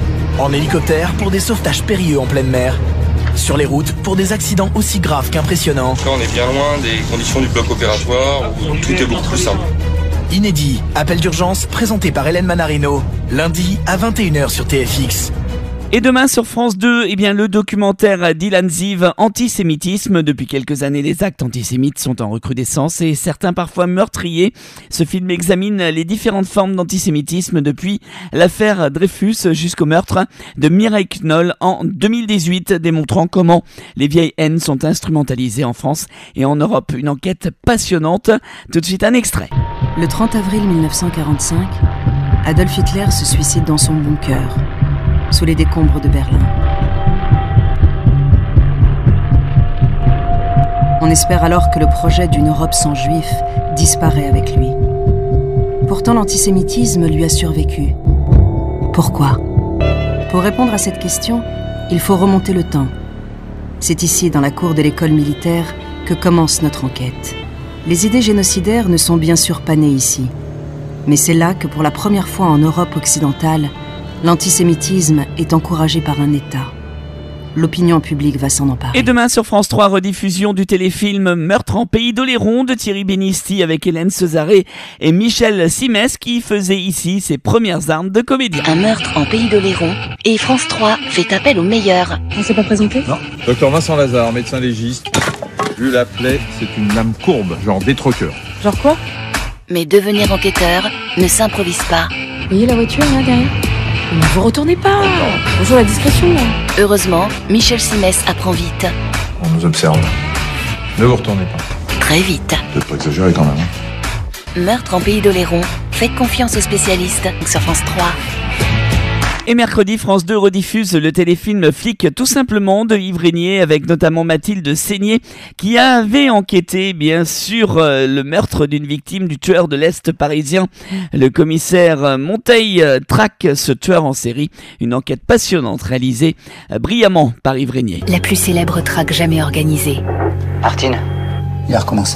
En hélicoptère pour des sauvetages périlleux en pleine mer. Sur les routes pour des accidents aussi graves qu'impressionnants. Là, on est bien loin des conditions du bloc opératoire où tout est beaucoup plus simple. Inédit, appel d'urgence présenté par Hélène Manarino, lundi à vingt et une heures sur T F X. Et demain sur France deux, eh bien le documentaire d'Ilan Ziv, Antisémitisme. Depuis quelques années, les actes antisémites sont en recrudescence et certains parfois meurtriers. Ce film examine les différentes formes d'antisémitisme depuis l'affaire Dreyfus jusqu'au meurtre de Mireille Knoll en deux mille dix-huit, démontrant comment les vieilles haines sont instrumentalisées en France et en Europe. Une enquête passionnante. Tout de suite un extrait. Le trente avril mille neuf cent quarante-cinq, Adolf Hitler se suicide dans son bunker, sous les décombres de Berlin. On espère alors que le projet d'une Europe sans juifs disparaît avec lui. Pourtant, l'antisémitisme lui a survécu. Pourquoi ? Pour répondre à cette question, il faut remonter le temps. C'est ici, dans la cour de l'école militaire, que commence notre enquête. Les idées génocidaires ne sont bien sûr pas nées ici. Mais c'est là que pour la première fois en Europe occidentale, l'antisémitisme est encouragé par un État. L'opinion publique va s'en emparer. Et demain sur France trois, rediffusion du téléfilm Meurtre en Pays d'Oléron de Thierry Benisti avec Hélène Cesaré et Michel Simès qui faisait ici ses premières armes de comédien. Un meurtre en Pays d'Oléron et France trois fait appel aux meilleurs. On s'est pas présenté ? Non. Docteur Vincent Lazare, médecin légiste. Vu la plaie, c'est une lame courbe, genre détroqueur. Genre quoi ? Mais devenir enquêteur ne s'improvise pas. Vous voyez la voiture là derrière ? Ne vous retournez pas. Bonjour la discrétion là. Heureusement, Michel Simès apprend vite. On nous observe. Ne vous retournez pas. Très vite. Peut-être pas exagérer quand même. Hein. Meurtre en Pays d'Oléron. Faites confiance aux spécialistes sur France trois. Et mercredi, France deux rediffuse le téléfilm Flic tout simplement de Yves Régnier avec notamment Mathilde Seigné qui avait enquêté bien sûr euh, le meurtre d'une victime du tueur de l'Est parisien. Le commissaire Monteil euh, traque ce tueur en série. Une enquête passionnante réalisée euh, brillamment par Yves Régnier. La plus célèbre traque jamais organisée. Martine, il a recommencé.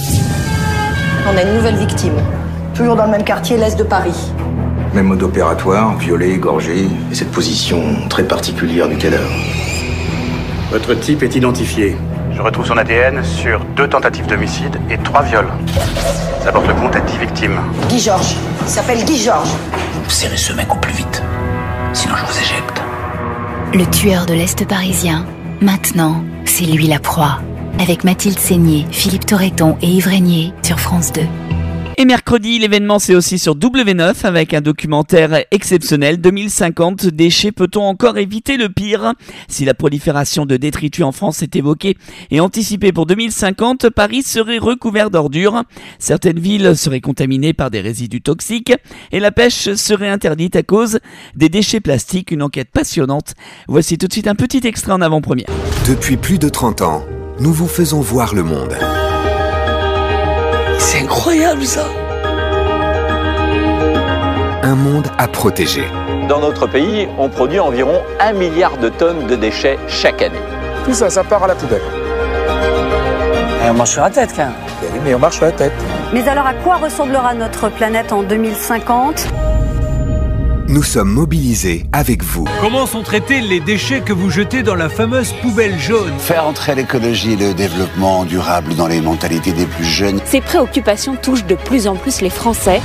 On a une nouvelle victime. Toujours dans le même quartier, l'Est de Paris. Même mode opératoire, violé, égorgé, et cette position très particulière du cadavre. Votre type est identifié. Je retrouve son A D N sur deux tentatives d'homicide et trois viols. Ça porte compte à dix victimes. Guy Georges. Il s'appelle Guy Georges. Serrez ce mec au plus vite. Sinon je vous éjecte. Le tueur de l'Est parisien. Maintenant, c'est lui la proie. Avec Mathilde Seigné, Philippe Torreton et Yves Régnier sur France deux. Et mercredi, l'événement c'est aussi sur W neuf avec un documentaire exceptionnel. deux mille cinquante, déchets, peut-on encore éviter le pire ? Si la prolifération de détritus en France est évoquée et anticipée pour deux mille cinquante, Paris serait recouvert d'ordures. Certaines villes seraient contaminées par des résidus toxiques et la pêche serait interdite à cause des déchets plastiques. Une enquête passionnante. Voici tout de suite un petit extrait en avant-première. Depuis plus de trente ans, nous vous faisons voir le monde. C'est incroyable ça! Un monde à protéger. Dans notre pays, on produit environ un milliard de tonnes de déchets chaque année. Tout ça, ça part à la poubelle. Et on marche sur la tête, quand même. Oui, mais on marche sur la tête. Mais alors, à quoi ressemblera notre planète en deux mille cinquante ? Nous sommes mobilisés avec vous. Comment sont traités les déchets que vous jetez dans la fameuse poubelle jaune ? Faire entrer l'écologie et le développement durable dans les mentalités des plus jeunes. Ces préoccupations touchent de plus en plus les Français.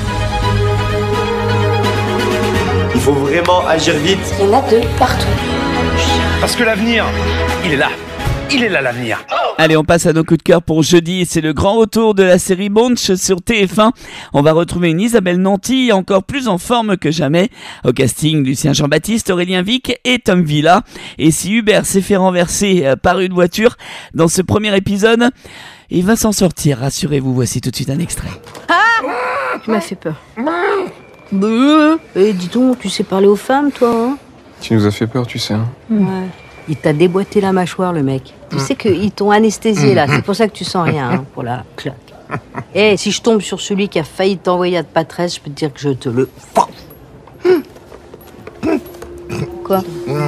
Il faut vraiment agir vite. Il y en a de partout. Parce que l'avenir, il est là. Il est là l'avenir. Allez, on passe à nos coups de cœur pour jeudi. C'est le grand retour de la série Bunch sur T F un. On va retrouver une Isabelle Nanty encore plus en forme que jamais. Au casting, Lucien Jean-Baptiste, Aurélien Vic et Tom Villa. Et si Hubert s'est fait renverser par une voiture dans ce premier épisode, il va s'en sortir, rassurez-vous. Voici tout de suite un extrait. Ah, tu m'as fait peur. Bah, et dis donc, tu sais parler aux femmes, toi, hein ? Tu nous as fait peur, tu sais. Hein. Ouais. Il t'a déboîté la mâchoire, le mec. Tu sais qu'ils t'ont anesthésié, là. C'est pour ça que tu sens rien, hein, pour la claque. Eh, si je tombe sur celui qui a failli t'envoyer à de patresse, je peux te dire que je te le... Quoi ?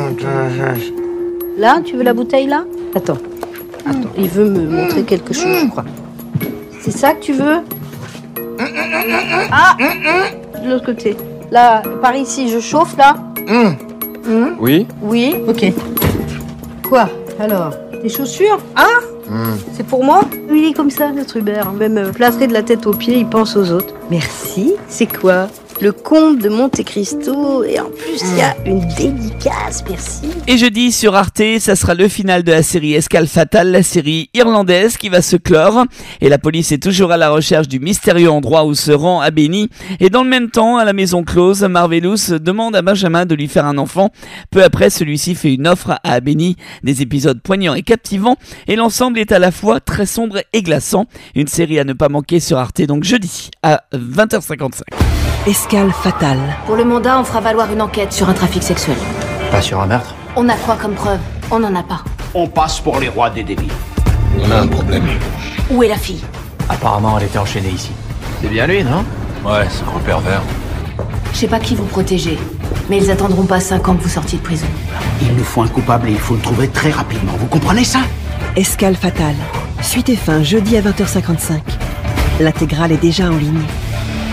Là, tu veux la bouteille, là ? Attends. Attends, il veut me montrer quelque chose, je crois. C'est ça que tu veux ? Ah ! De l'autre côté. Là, par ici, je chauffe, là ? Mmh. Oui ? Oui, ok. Quoi, alors ? Tes chaussures ? Hein ? mmh. C'est pour moi ? Il est comme ça, notre Hubert. Même euh, plâtré de la tête aux pieds, il pense aux autres. Merci. C'est quoi ? Le comte de Monte Cristo. Et en plus, il y a une dédicace, merci. Et jeudi sur Arte, ça sera le final de la série Escale Fatale, la série irlandaise qui va se clore. Et la police est toujours à la recherche du mystérieux endroit où se rend Abeni. Et dans le même temps, à la maison close, Marvelous demande à Benjamin de lui faire un enfant. Peu après, celui-ci fait une offre à Abeni. Des épisodes poignants et captivants. Et l'ensemble est à la fois très sombre et glaçant. Une série à ne pas manquer sur Arte, donc jeudi à vingt heures cinquante-cinq. Escale fatale. Pour le mandat, on fera valoir une enquête sur un trafic sexuel. Pas sur un meurtre. On a quoi comme preuve ? On n'en a pas. On passe pour les rois des débiles. On a un problème. Où est la fille ? Apparemment, elle était enchaînée ici. C'est bien lui, non ? Ouais, c'est gros pervers. Je sais pas qui vous protégez, mais ils attendront pas cinq ans que vous sortiez de prison. Il nous faut un coupable et il faut le trouver très rapidement. Vous comprenez ça ? Escale fatale. Suite et fin jeudi à vingt heures cinquante-cinq. L'intégrale est déjà en ligne.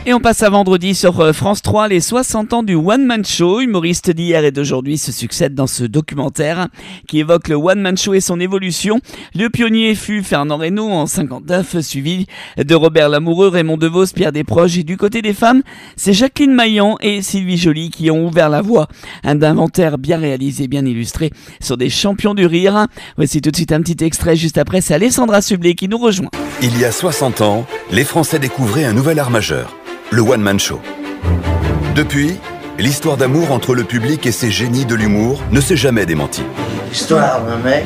Et on passe à vendredi sur France trois, les soixante ans du One Man Show. Humoristes d'hier et d'aujourd'hui se succèdent dans ce documentaire qui évoque le One Man Show et son évolution. Le pionnier fut Fernand Reynaud en cinquante-neuf, suivi de Robert Lamoureux, Raymond Devos, Pierre Desproges. Et du côté des femmes, c'est Jacqueline Maillan et Sylvie Joly qui ont ouvert la voie. Un inventaire bien réalisé, bien illustré sur des champions du rire. Voici tout de suite un petit extrait juste après, c'est Alessandra Sublet qui nous rejoint. Il y a soixante ans, les Français découvraient un nouvel art majeur, le One Man Show. Depuis, l'histoire d'amour entre le public et ses génies de l'humour ne s'est jamais démentie. Histoire d'un mec.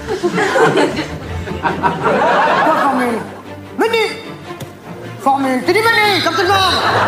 Quoi, formule? Menu! Formule, tu dis menu, comme tout le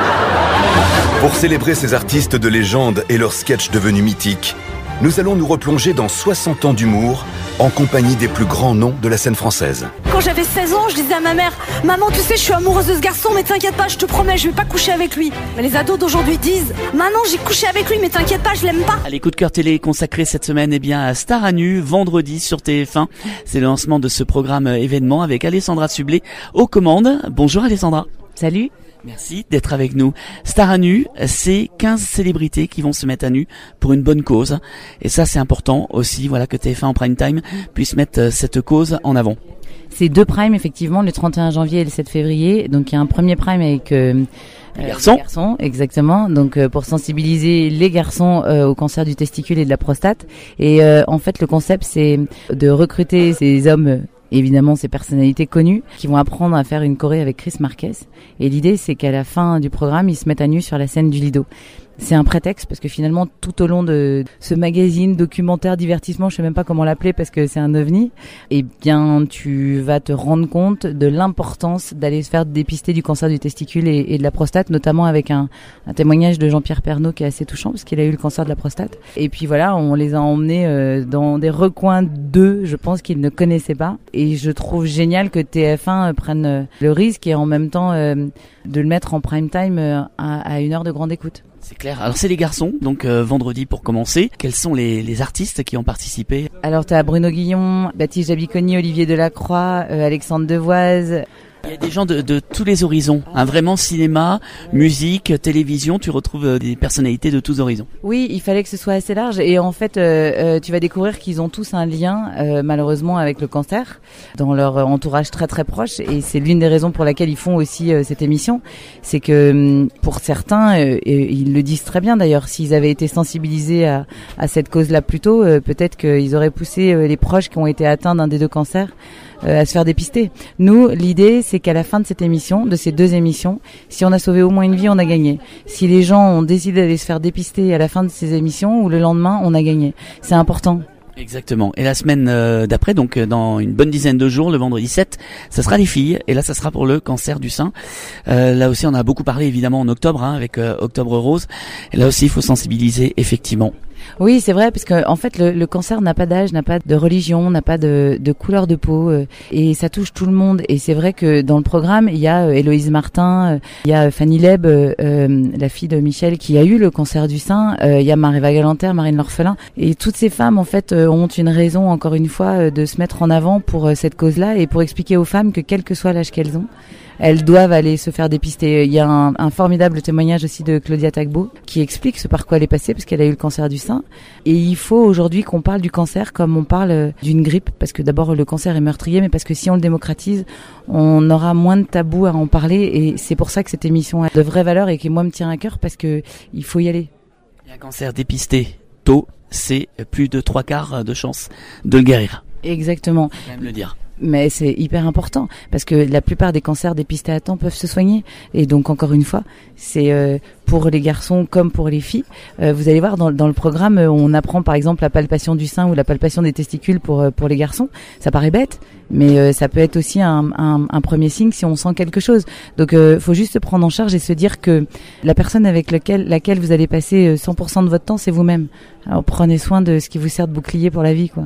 monde! Pour célébrer ces artistes de légende et leurs sketchs devenus mythiques, nous allons nous replonger dans soixante ans d'humour en compagnie des plus grands noms de la scène française. Quand j'avais seize ans, je disais à ma mère « Maman, tu sais, je suis amoureuse de ce garçon, mais t'inquiète pas, je te promets, je vais pas coucher avec lui. » Mais les ados d'aujourd'hui disent « Maman, j'ai couché avec lui, mais t'inquiète pas, je l'aime pas. » Allez, coup de cœur télé consacré cette semaine eh bien, à Star à nu, vendredi sur T F un. C'est le lancement de ce programme événement avec Alessandra Sublet aux commandes. Bonjour Alessandra. Salut. Merci d'être avec nous. Star à nu, c'est quinze célébrités qui vont se mettre à nu pour une bonne cause. Et ça, c'est important aussi, voilà, que T F un en prime time puisse mettre cette cause en avant. C'est deux primes, effectivement, le trente et un janvier et le sept février. Donc, il y a un premier prime avec euh, les garçons. Les garçons, exactement. Donc, euh, pour sensibiliser les garçons euh, au cancer du testicule et de la prostate. Et euh, en fait, le concept, c'est de recruter ces hommes... Euh, évidemment ces personnalités connues qui vont apprendre à faire une choré avec Chris Marquez. Et l'idée, c'est qu'à la fin du programme, ils se mettent à nu sur la scène du Lido. C'est un prétexte parce que finalement, tout au long de ce magazine, documentaire, divertissement, je sais même pas comment l'appeler parce que c'est un ovni, eh bien, tu vas te rendre compte de l'importance d'aller se faire dépister du cancer du testicule et, et de la prostate, notamment avec un, un témoignage de Jean-Pierre Pernaut qui est assez touchant parce qu'il a eu le cancer de la prostate. Et puis voilà, on les a emmenés euh, dans des recoins d'eux, je pense qu'ils ne connaissaient pas. Et je trouve génial que T F un euh, prenne euh, le risque et en même temps euh, de le mettre en prime time euh, à, à une heure de grande écoute. C'est clair. Alors c'est les garçons, donc euh, vendredi pour commencer. Quels sont les, les artistes qui ont participé? Alors tu as Bruno Guillon, Baptiste Jabiconi, Olivier Delacroix, euh, Alexandre Devoise. Il y a des gens de, de tous les horizons, hein, vraiment cinéma, musique, télévision, tu retrouves des personnalités de tous horizons. Oui, il fallait que ce soit assez large et en fait euh, euh, tu vas découvrir qu'ils ont tous un lien euh, malheureusement avec le cancer dans leur entourage très très proche et c'est l'une des raisons pour laquelle ils font aussi euh, cette émission, c'est que pour certains, euh, et ils le disent très bien d'ailleurs, s'ils avaient été sensibilisés à, à cette cause-là plus tôt, euh, peut-être qu'ils auraient poussé euh, les proches qui ont été atteints d'un des deux cancers Euh, à se faire dépister. Nous, l'idée, c'est qu'à la fin de cette émission, de ces deux émissions, si on a sauvé au moins une vie, on a gagné. Si les gens ont décidé d'aller se faire dépister à la fin de ces émissions ou le lendemain, on a gagné. C'est important. Exactement. Et la semaine euh, d'après, donc euh, dans une bonne dizaine de jours, le vendredi sept, ça sera les filles. Et là, ça sera pour le cancer du sein. Euh, là aussi, on a beaucoup parlé évidemment en octobre, hein, avec euh, Octobre Rose. Et là aussi, il faut sensibiliser effectivement. Oui, c'est vrai, parce que en fait, le, le cancer n'a pas d'âge, n'a pas de religion, n'a pas de, de couleur de peau, euh, et ça touche tout le monde. Et c'est vrai que dans le programme, il y a euh, Héloïse Martin, euh, il y a Fanny Leb, euh, euh, la fille de Michel, qui a eu le cancer du sein. Euh, il y a Marie-Va Galanter, Marine L'Orphelin, et toutes ces femmes, en fait, euh, ont une raison, encore une fois, euh, de se mettre en avant pour euh, cette cause-là et pour expliquer aux femmes que quel que soit l'âge qu'elles ont, elles doivent aller se faire dépister. Il y a un, un formidable témoignage aussi de Claudia Tagbo qui explique ce par quoi elle est passée parce qu'elle a eu le cancer du sein. Et il faut aujourd'hui qu'on parle du cancer comme on parle d'une grippe, parce que d'abord le cancer est meurtrier, mais parce que si on le démocratise, on aura moins de tabous à en parler. Et c'est pour ça que cette émission a de vraies valeurs et qui moi me tient à cœur parce que il faut y aller. Et un cancer dépisté tôt, c'est plus de trois quarts de chance de le guérir. Exactement. Faut quand même le dire. Mais c'est hyper important parce que la plupart des cancers dépistés à temps peuvent se soigner. Et donc encore une fois, c'est euh, pour les garçons comme pour les filles. Euh, vous allez voir dans, dans le programme, on apprend par exemple la palpation du sein ou la palpation des testicules pour pour les garçons. Ça paraît bête, mais euh, ça peut être aussi un, un, un premier signe si on sent quelque chose. Donc euh, faut juste se prendre en charge et se dire que la personne avec laquelle laquelle vous allez passer cent pour cent de votre temps, c'est vous-même. Alors prenez soin de ce qui vous sert de bouclier pour la vie, quoi.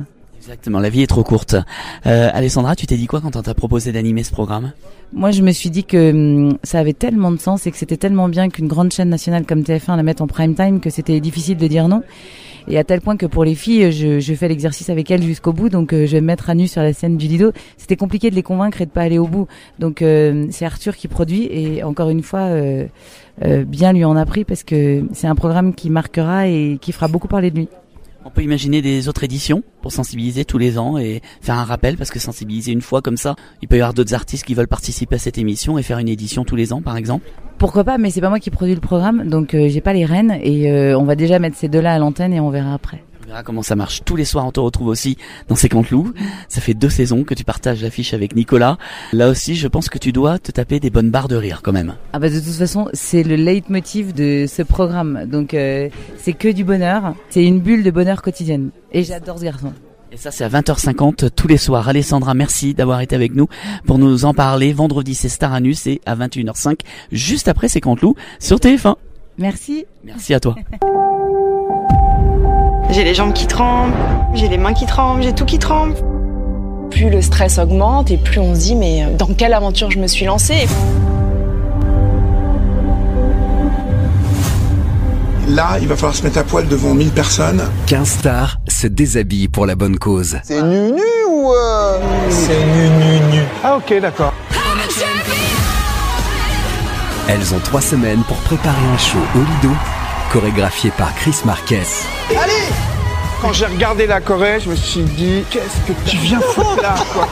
Exactement, la vie est trop courte. Euh, Alessandra, tu t'es dit quoi quand on t'a proposé d'animer ce programme ? Moi, je me suis dit que hum, ça avait tellement de sens et que c'était tellement bien qu'une grande chaîne nationale comme T F un la mette en prime time que c'était difficile de dire non. Et à tel point que pour les filles, je, je fais l'exercice avec elles jusqu'au bout. Donc, euh, je vais me mettre à nu sur la scène du Lido. C'était compliqué de les convaincre et de pas aller au bout. Donc, euh, c'est Arthur qui produit. Et encore une fois, euh, euh, bien lui en a pris parce que c'est un programme qui marquera et qui fera beaucoup parler de lui. On peut imaginer des autres éditions pour sensibiliser tous les ans et faire un rappel, parce que sensibiliser une fois comme ça, il peut y avoir d'autres artistes qui veulent participer à cette émission et faire une édition tous les ans par exemple. Pourquoi pas, mais c'est pas moi qui produis le programme, donc euh, j'ai pas les rênes et euh, on va déjà mettre ces deux-là à l'antenne et on verra après. On verra comment ça marche. Tous les soirs, on te retrouve aussi dans C'est Canteloup. Ça fait deux saisons que tu partages l'affiche avec Nicolas. Là aussi, je pense que tu dois te taper des bonnes barres de rire quand même. Ah bah de toute façon, c'est le leitmotiv de ce programme. Donc euh, c'est que du bonheur. C'est une bulle de bonheur quotidienne. Et j'adore ce garçon. Et ça, c'est à vingt heures cinquante tous les soirs. Alessandra, merci d'avoir été avec nous pour nous en parler. Vendredi, c'est Star à nu, c'est à vingt et une heures cinq, juste après C'est Canteloup sur T F un. Merci. Merci à toi. J'ai les jambes qui tremblent, j'ai les mains qui tremblent, j'ai tout qui tremble. Plus le stress augmente et plus on se dit mais dans quelle aventure je me suis lancée ? Là, il va falloir se mettre à poil devant mille personnes. quinze stars se déshabillent pour la bonne cause. C'est nu nu ou euh... C'est nu nu nu. Ah ok, d'accord. Elles ont trois semaines pour préparer un show au Lido, chorégraphié par Chris Marquez. Allez! Quand j'ai regardé la Corée, je me suis dit, qu'est-ce que tu viens foutre là, quoi?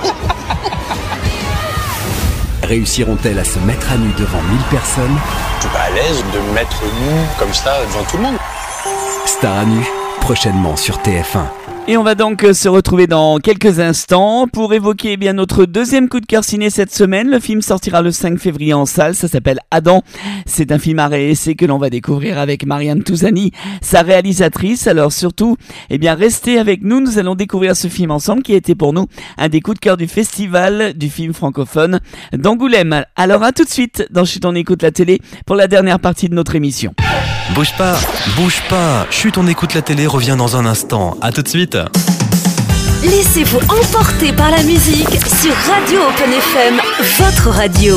Réussiront-elles à se mettre à nu devant mille personnes? Je suis pas à l'aise de me mettre nu comme ça devant tout le monde. Star à nu, prochainement sur T F un. Et on va donc se retrouver dans quelques instants pour évoquer eh bien notre deuxième coup de cœur ciné cette semaine. Le film sortira le cinq février en salle, ça s'appelle Adam. C'est un film à réessai que l'on va découvrir avec Marianne Touzani, sa réalisatrice. Alors surtout, eh bien restez avec nous, nous allons découvrir ce film ensemble qui a été pour nous un des coups de cœur du festival du film francophone d'Angoulême. Alors à tout de suite dans Chut on écoute la télé pour la dernière partie de notre émission. Bouge pas, bouge pas. Chut, on écoute la télé revient dans un instant. À tout de suite. Laissez-vous emporter par la musique sur Radio Open F M, votre radio.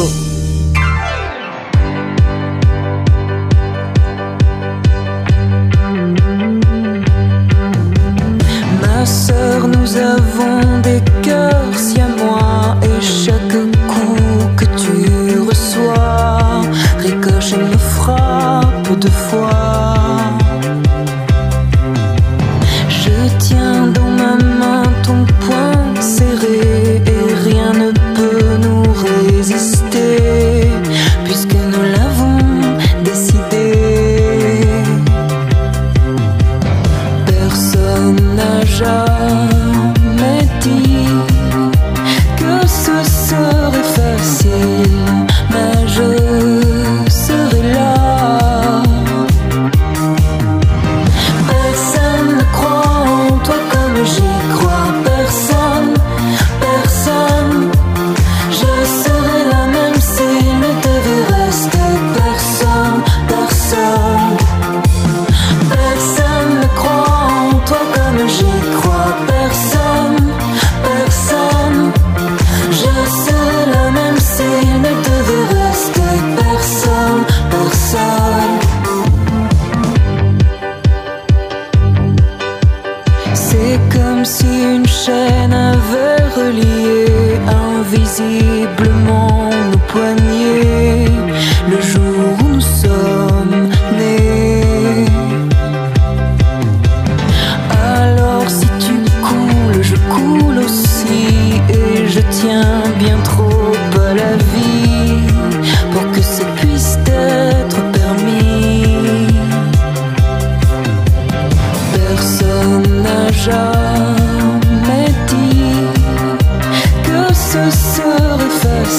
Ma sœur, nous avons des cœurs siamois et chaque coup que tu reçois ricoche et me frappe deux fois. Je tiens dans ma main ton poing serré et rien ne peut nous résister puisque nous l'avons décidé. Personne n'a jamais dit que ce serait facile, mais je serai là. Personne ne croit en toi comme j'y crois. Personne, personne. Je serai là même s'il ne devait rester personne, personne. Personne ne croit en toi comme j'y crois. Personne, personne. Je serai là même s'il ne devait rester personne, personne. C'est comme si une chaîne avait relié invisiblement nos poignets le jour où nous sommes nés. Alors si tu coules, je coule aussi et je tiens bien trop à la vie pour que ça puisse être permis. Personne n'a jamais dit que ce serait facile.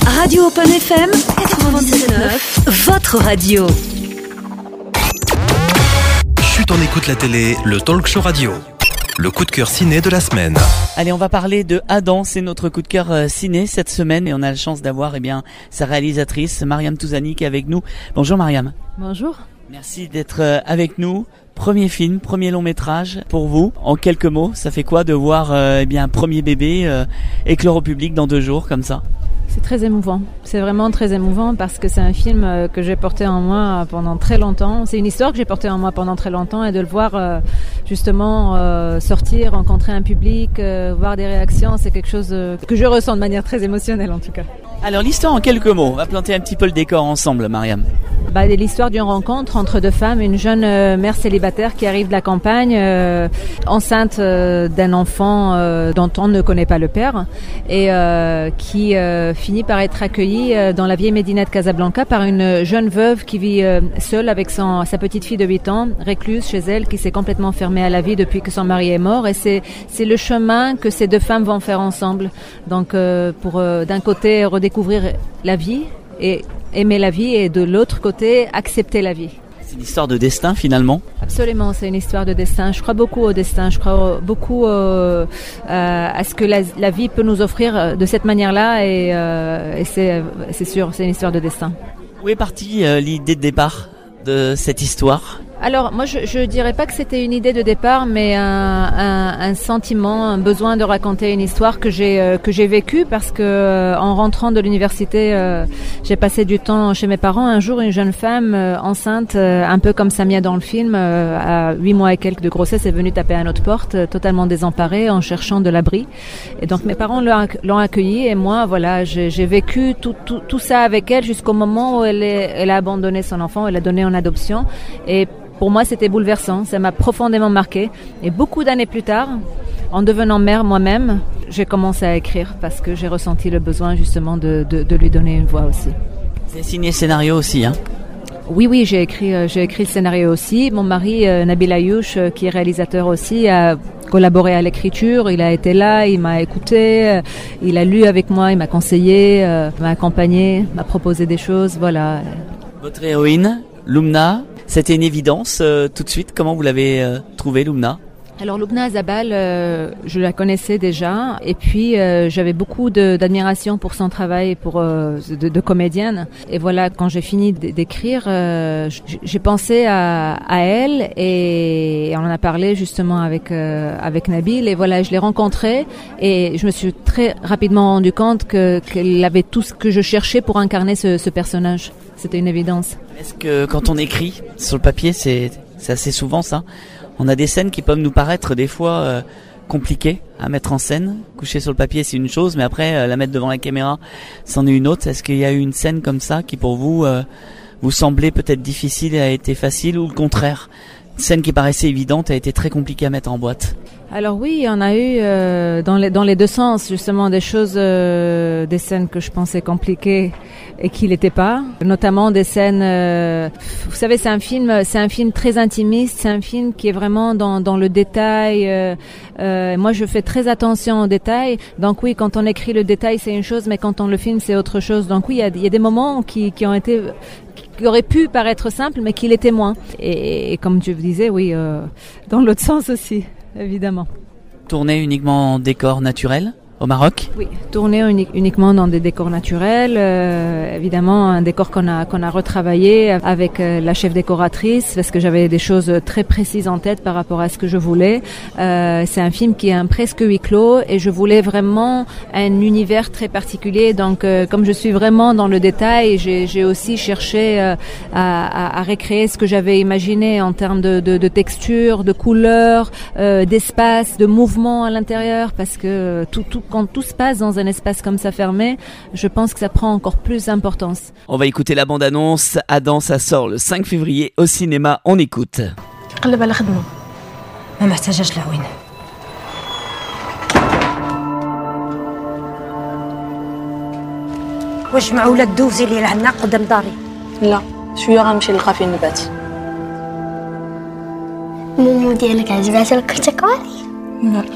Radio Open F M quatre-vingt-dix-sept neuf, votre radio. Chut, on écoute la télé, le talk show radio. Le coup de cœur ciné de la semaine. Allez, on va parler de Adam, c'est notre coup de cœur euh, ciné cette semaine et on a la chance d'avoir eh bien sa réalisatrice Mariam Touzani qui est avec nous. Bonjour Mariam. Bonjour. Merci d'être euh, avec nous. Premier film, premier long métrage pour vous. En quelques mots, ça fait quoi de voir euh, eh bien un premier bébé euh, éclore au public dans deux jours comme ça? C'est très émouvant. C'est vraiment très émouvant parce que c'est un film que j'ai porté en moi pendant très longtemps. C'est une histoire que j'ai portée en moi pendant très longtemps et de le voir euh, justement euh, sortir, rencontrer un public, euh, voir des réactions, c'est quelque chose euh, que je ressens de manière très émotionnelle en tout cas. Alors l'histoire en quelques mots, on va planter un petit peu le décor ensemble, Mariam. Bah, l'histoire d'une rencontre entre deux femmes, une jeune euh, mère célibataire qui arrive de la campagne, euh, enceinte euh, d'un enfant euh, dont on ne connaît pas le père et euh, qui euh, finit par être accueillie euh, dans la vieille Médina de Casablanca par une jeune veuve qui vit euh, seule avec son, sa petite fille de huit ans, récluse chez elle, qui s'est complètement fermée à la vie depuis que son mari est mort. Et c'est, c'est le chemin que ces deux femmes vont faire ensemble. Donc euh, pour euh, d'un côté redécouvrir la vie et aimer la vie et de l'autre côté accepter la vie. C'est une histoire de destin finalement. Absolument, c'est une histoire de destin. Je crois beaucoup au destin, je crois beaucoup euh, à ce que la, la vie peut nous offrir de cette manière-là et, euh, et c'est, c'est sûr, c'est une histoire de destin. Où est partie euh, l'idée de départ de cette histoire ? Alors moi je, je dirais pas que c'était une idée de départ, mais un, un, un sentiment, un besoin de raconter une histoire que j'ai euh, que j'ai vécue parce que euh, en rentrant de l'université, euh, j'ai passé du temps chez mes parents. Un jour, une jeune femme euh, enceinte, euh, un peu comme Samia dans le film, euh, à huit mois et quelques de grossesse, est venue taper à notre porte, euh, totalement désemparée, en cherchant de l'abri. Et donc mes parents l'ont, l'ont accueillie et moi, voilà, j'ai, j'ai vécu tout, tout tout ça avec elle jusqu'au moment où elle est, elle a abandonné son enfant, elle l'a donné en adoption et pour moi, c'était bouleversant, ça m'a profondément marqué. Et beaucoup d'années plus tard, en devenant mère moi-même, j'ai commencé à écrire parce que j'ai ressenti le besoin justement de, de, de lui donner une voix aussi. C'est signé scénario aussi, hein ? Oui, oui, j'ai écrit, euh, j'ai écrit le scénario aussi. Mon mari, euh, Nabil Ayouch, euh, qui est réalisateur aussi, a collaboré à l'écriture. Il a été là, il m'a écouté, euh, il a lu avec moi, il m'a conseillé, euh, m'a accompagné, m'a proposé des choses, voilà. Votre héroïne, Lumna, c'était une évidence euh, tout de suite. Comment vous l'avez euh, trouvée, Lumna ? Alors Lubna Azabal, euh, je la connaissais déjà et puis euh, j'avais beaucoup de, d'admiration pour son travail pour euh, de, de comédienne. Et voilà, quand j'ai fini d'écrire, euh, j'ai pensé à, à elle et on en a parlé justement avec euh, avec Nabil. Et voilà, je l'ai rencontrée et je me suis très rapidement rendu compte que qu'elle avait tout ce que je cherchais pour incarner ce, ce personnage. C'était une évidence. Est-ce que quand on écrit sur le papier, c'est, c'est assez souvent ça ? On a des scènes qui peuvent nous paraître des fois euh, compliquées à mettre en scène. Coucher sur le papier, c'est une chose, mais après, euh, la mettre devant la caméra, c'en est une autre. Est-ce qu'il y a eu une scène comme ça qui, pour vous, euh, vous semblait peut-être difficile et a été facile, ou le contraire ? Une scène qui paraissait évidente a été très compliquée à mettre en boîte. Alors oui, on a eu euh, dans les dans les deux sens justement des choses, euh, des scènes que je pensais compliquées et qui l'étaient pas. Notamment des scènes, euh, vous savez, c'est un film, c'est un film très intimiste, c'est un film qui est vraiment dans dans le détail. Euh, euh, moi, je fais très attention aux détails. Donc oui, quand on écrit le détail, c'est une chose, mais quand on le filme, c'est autre chose. Donc oui, il y a, il y a des moments qui qui ont été qui auraient pu paraître simples, mais qui l'étaient moins. Et, et comme je vous disais, oui, euh, dans l'autre sens aussi. Évidemment. Tourner uniquement en décor naturel au Maroc ? Oui, tourner uni- uniquement dans des décors naturels. Euh, évidemment, un décor qu'on a qu'on a retravaillé avec euh, la chef décoratrice parce que j'avais des choses très précises en tête par rapport à ce que je voulais. Euh, c'est un film qui est un presque huis clos et je voulais vraiment un univers très particulier. Donc, euh, comme je suis vraiment dans le détail, j'ai, j'ai aussi cherché euh, à, à, à recréer ce que j'avais imaginé en termes de, de, de texture, de couleur, euh, d'espace, de mouvement à l'intérieur, parce que tout, tout quand tout se passe dans un espace comme ça fermé, je pense que ça prend encore plus d'importance. On va écouter la bande-annonce. Adam, ça sort le cinq février au cinéma. On écoute. قلب على خدمة ما محتاجاش العوين. واش معولة الدوزي اللي عندنا قدام داري؟ لا شويه غنمشي نلقى فين نبات. مومو ديالك عجباتها الكرتكواري؟ لا.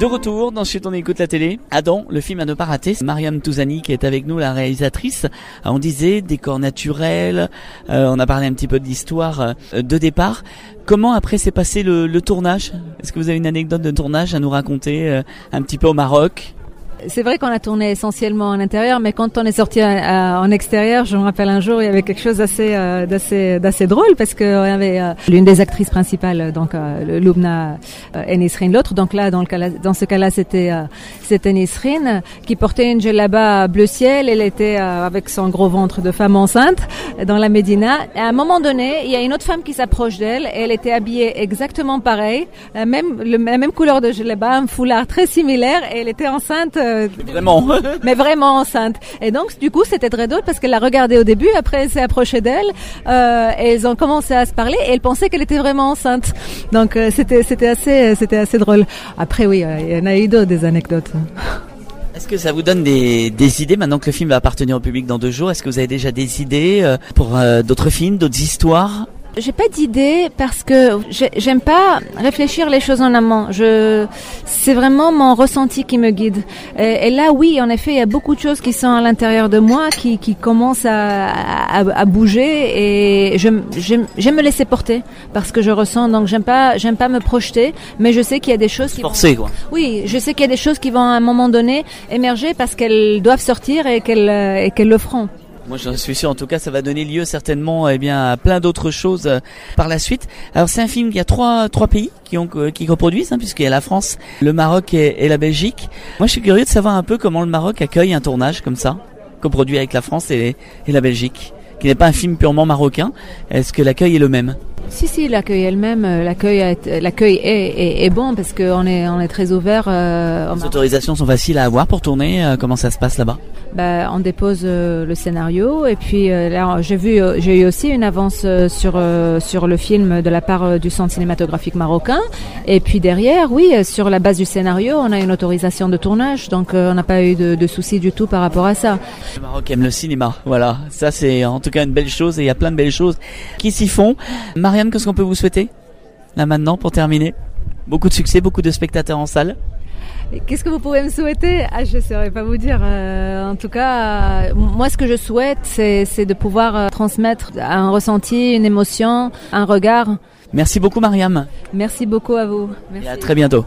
De retour dans Chut, on écoute la télé. Adam, le film à ne pas rater. C'est Mariam Touzani qui est avec nous, la réalisatrice. On disait décor naturel. Euh, on a parlé un petit peu de l'histoire euh, de départ. Comment après s'est passé le, le tournage? Est-ce que vous avez une anecdote de tournage à nous raconter euh, un petit peu au Maroc? C'est vrai qu'on a tourné essentiellement en intérieur, mais quand on est sorti à, à, en extérieur, je me rappelle un jour, il y avait quelque chose d'assez, euh, d'assez, d'assez drôle parce que on avait euh, l'une des actrices principales, donc euh, Loubna euh, et Nisrine, l'autre. Donc là, dans le cas, dans ce cas-là, c'était euh, c'était Nisrine qui portait une djellaba bleu ciel. Elle était euh, avec son gros ventre de femme enceinte dans la Médina. Et à un moment donné, il y a une autre femme qui s'approche d'elle. Et elle était habillée exactement pareil, la même le, la même couleur de djellaba, un foulard très similaire, et elle était enceinte. Euh, Vraiment. Mais vraiment enceinte. Et donc, du coup, c'était très drôle parce qu'elle l'a regardée au début, après elle s'est approchée d'elle, euh, et ils ont commencé à se parler, et elle pensait qu'elle était vraiment enceinte. Donc, euh, c'était, c'était assez, c'était assez drôle. Après, oui, euh, il y en a eu d'autres, des anecdotes. Est-ce que ça vous donne des, des idées maintenant que le film va appartenir au public dans deux jours? Est-ce que vous avez déjà des idées euh, pour euh, d'autres films, d'autres histoires? J'ai pas d'idée parce que j'aime pas réfléchir les choses en amont. Je, c'est vraiment mon ressenti qui me guide. Et, et là, oui, en effet, il y a beaucoup de choses qui sont à l'intérieur de moi, qui, qui commencent à, à, à bouger, et je, j'aime, j'aime me laisser porter parce que je ressens. Donc, j'aime pas, j'aime pas me projeter, mais je sais qu'il y a des choses qui Forcé, vont. Quoi. Oui, je sais qu'il y a des choses qui vont à un moment donné émerger parce qu'elles doivent sortir et qu'elles, et qu'elles le feront. Moi, j'en suis sûr. En tout cas, ça va donner lieu certainement, eh bien, à plein d'autres choses euh, par la suite. Alors, c'est un film. Il y a trois trois pays qui ont euh, qui coproduisent, hein, puisqu'il y a la France, le Maroc et, et la Belgique. Moi, je suis curieux de savoir un peu comment le Maroc accueille un tournage comme ça, coproduit avec la France et, et la Belgique, qui n'est pas un film purement marocain. Est-ce que l'accueil est le même? Si, si, l'accueil elle-même, l'accueil, est, l'accueil est, est, est bon parce qu'on est, on est très ouvert. Euh, Les autorisations sont faciles à avoir pour tourner. Euh, comment ça se passe là-bas? Bah, on dépose euh, le scénario, et puis euh, là, j'ai vu, euh, j'ai eu aussi une avance euh, sur euh, sur le film de la part euh, du Centre cinématographique marocain. Et puis derrière, oui, euh, sur la base du scénario, on a une autorisation de tournage, donc euh, on n'a pas eu de, de soucis du tout par rapport à ça. Le Maroc aime le cinéma, voilà. Ça, c'est en tout cas une belle chose, et il y a plein de belles choses qui s'y font. Mariam, qu'est-ce qu'on peut vous souhaiter là maintenant pour terminer? Beaucoup de succès, beaucoup de spectateurs en salle. Qu'est-ce que vous pouvez me souhaiter? Ah, je ne saurais pas vous dire. Euh, en tout cas, euh, moi, ce que je souhaite, c'est, c'est de pouvoir euh, transmettre un ressenti, une émotion, un regard. Merci beaucoup, Mariam. Merci beaucoup à vous. Merci. Et à très bientôt.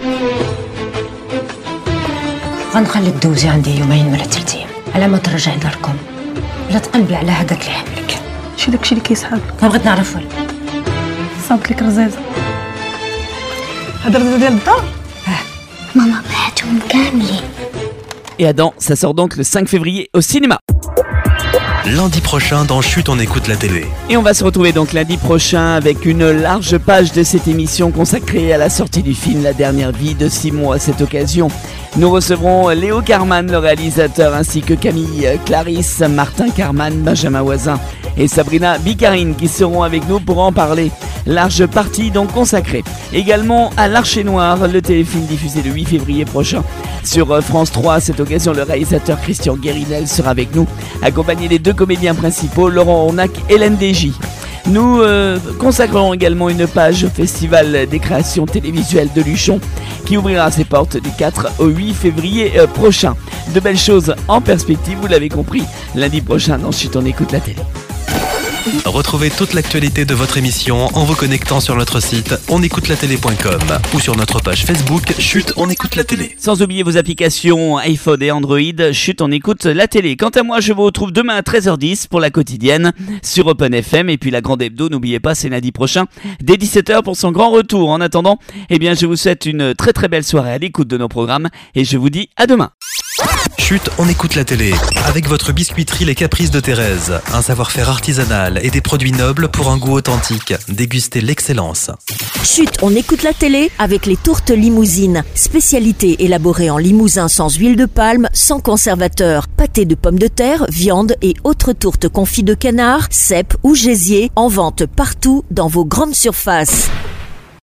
غنخليك دوزي عندي يومين ولا ثلاث ايام على ما ترجعي داركم. لا تقلبي على هذاك اللي عاملك. شي داكشي اللي كيسحب. ما بغيت نعرف والو. صابت لك رزازه. هذا الرزازه ديال الدار؟ Maman, بعتهم كاملين. Et Adam, ça sort donc le cinq février au cinéma. Lundi prochain dans Chut, on écoute la télé. Et on va se retrouver donc lundi prochain avec une large page de cette émission consacrée à la sortie du film La Dernière Vie de Simon. À cette occasion, nous recevrons Léo Carman, le réalisateur, ainsi que Camille Clarisse, Martin Carman, Benjamin Voisin et Sabrina Bicarine qui seront avec nous pour en parler. Large partie donc consacrée également à L'Archer Noir, le téléfilm diffusé le huit février prochain sur France trois. À cette occasion, le réalisateur Christian Guérinel sera avec nous, accompagné des deux comédiens principaux, Laurent Ornac et Hélène Desgy. Nous euh, consacrerons également une page au Festival des créations télévisuelles de Luchon qui ouvrira ses portes du quatre au huit février euh, prochain. De belles choses en perspective, vous l'avez compris, lundi prochain dans Chut, on écoute la télé. Retrouvez toute l'actualité de votre émission en vous connectant sur notre site on écoute la télé point com ou sur notre page Facebook Chut, on écoute la télé. Sans oublier vos applications iPhone et Android, Chut, on écoute la télé. Quant à moi, je vous retrouve demain à treize heures dix pour la quotidienne sur Open F M, et puis la grande hebdo, n'oubliez pas, c'est lundi prochain dès dix-sept heures pour son grand retour. En attendant, eh bien, je vous souhaite une très très belle soirée à l'écoute de nos programmes et je vous dis à demain. Chut, on écoute la télé. Avec votre biscuiterie Les Caprices de Thérèse. Un savoir-faire artisanal et des produits nobles pour un goût authentique. Dégustez l'excellence. Chut, on écoute la télé avec les tourtes limousines. Spécialité élaborée en limousin sans huile de palme, sans conservateur. Pâté de pommes de terre, viande et autres tourtes confits de canard, cèpes ou gésier. En vente partout dans vos grandes surfaces.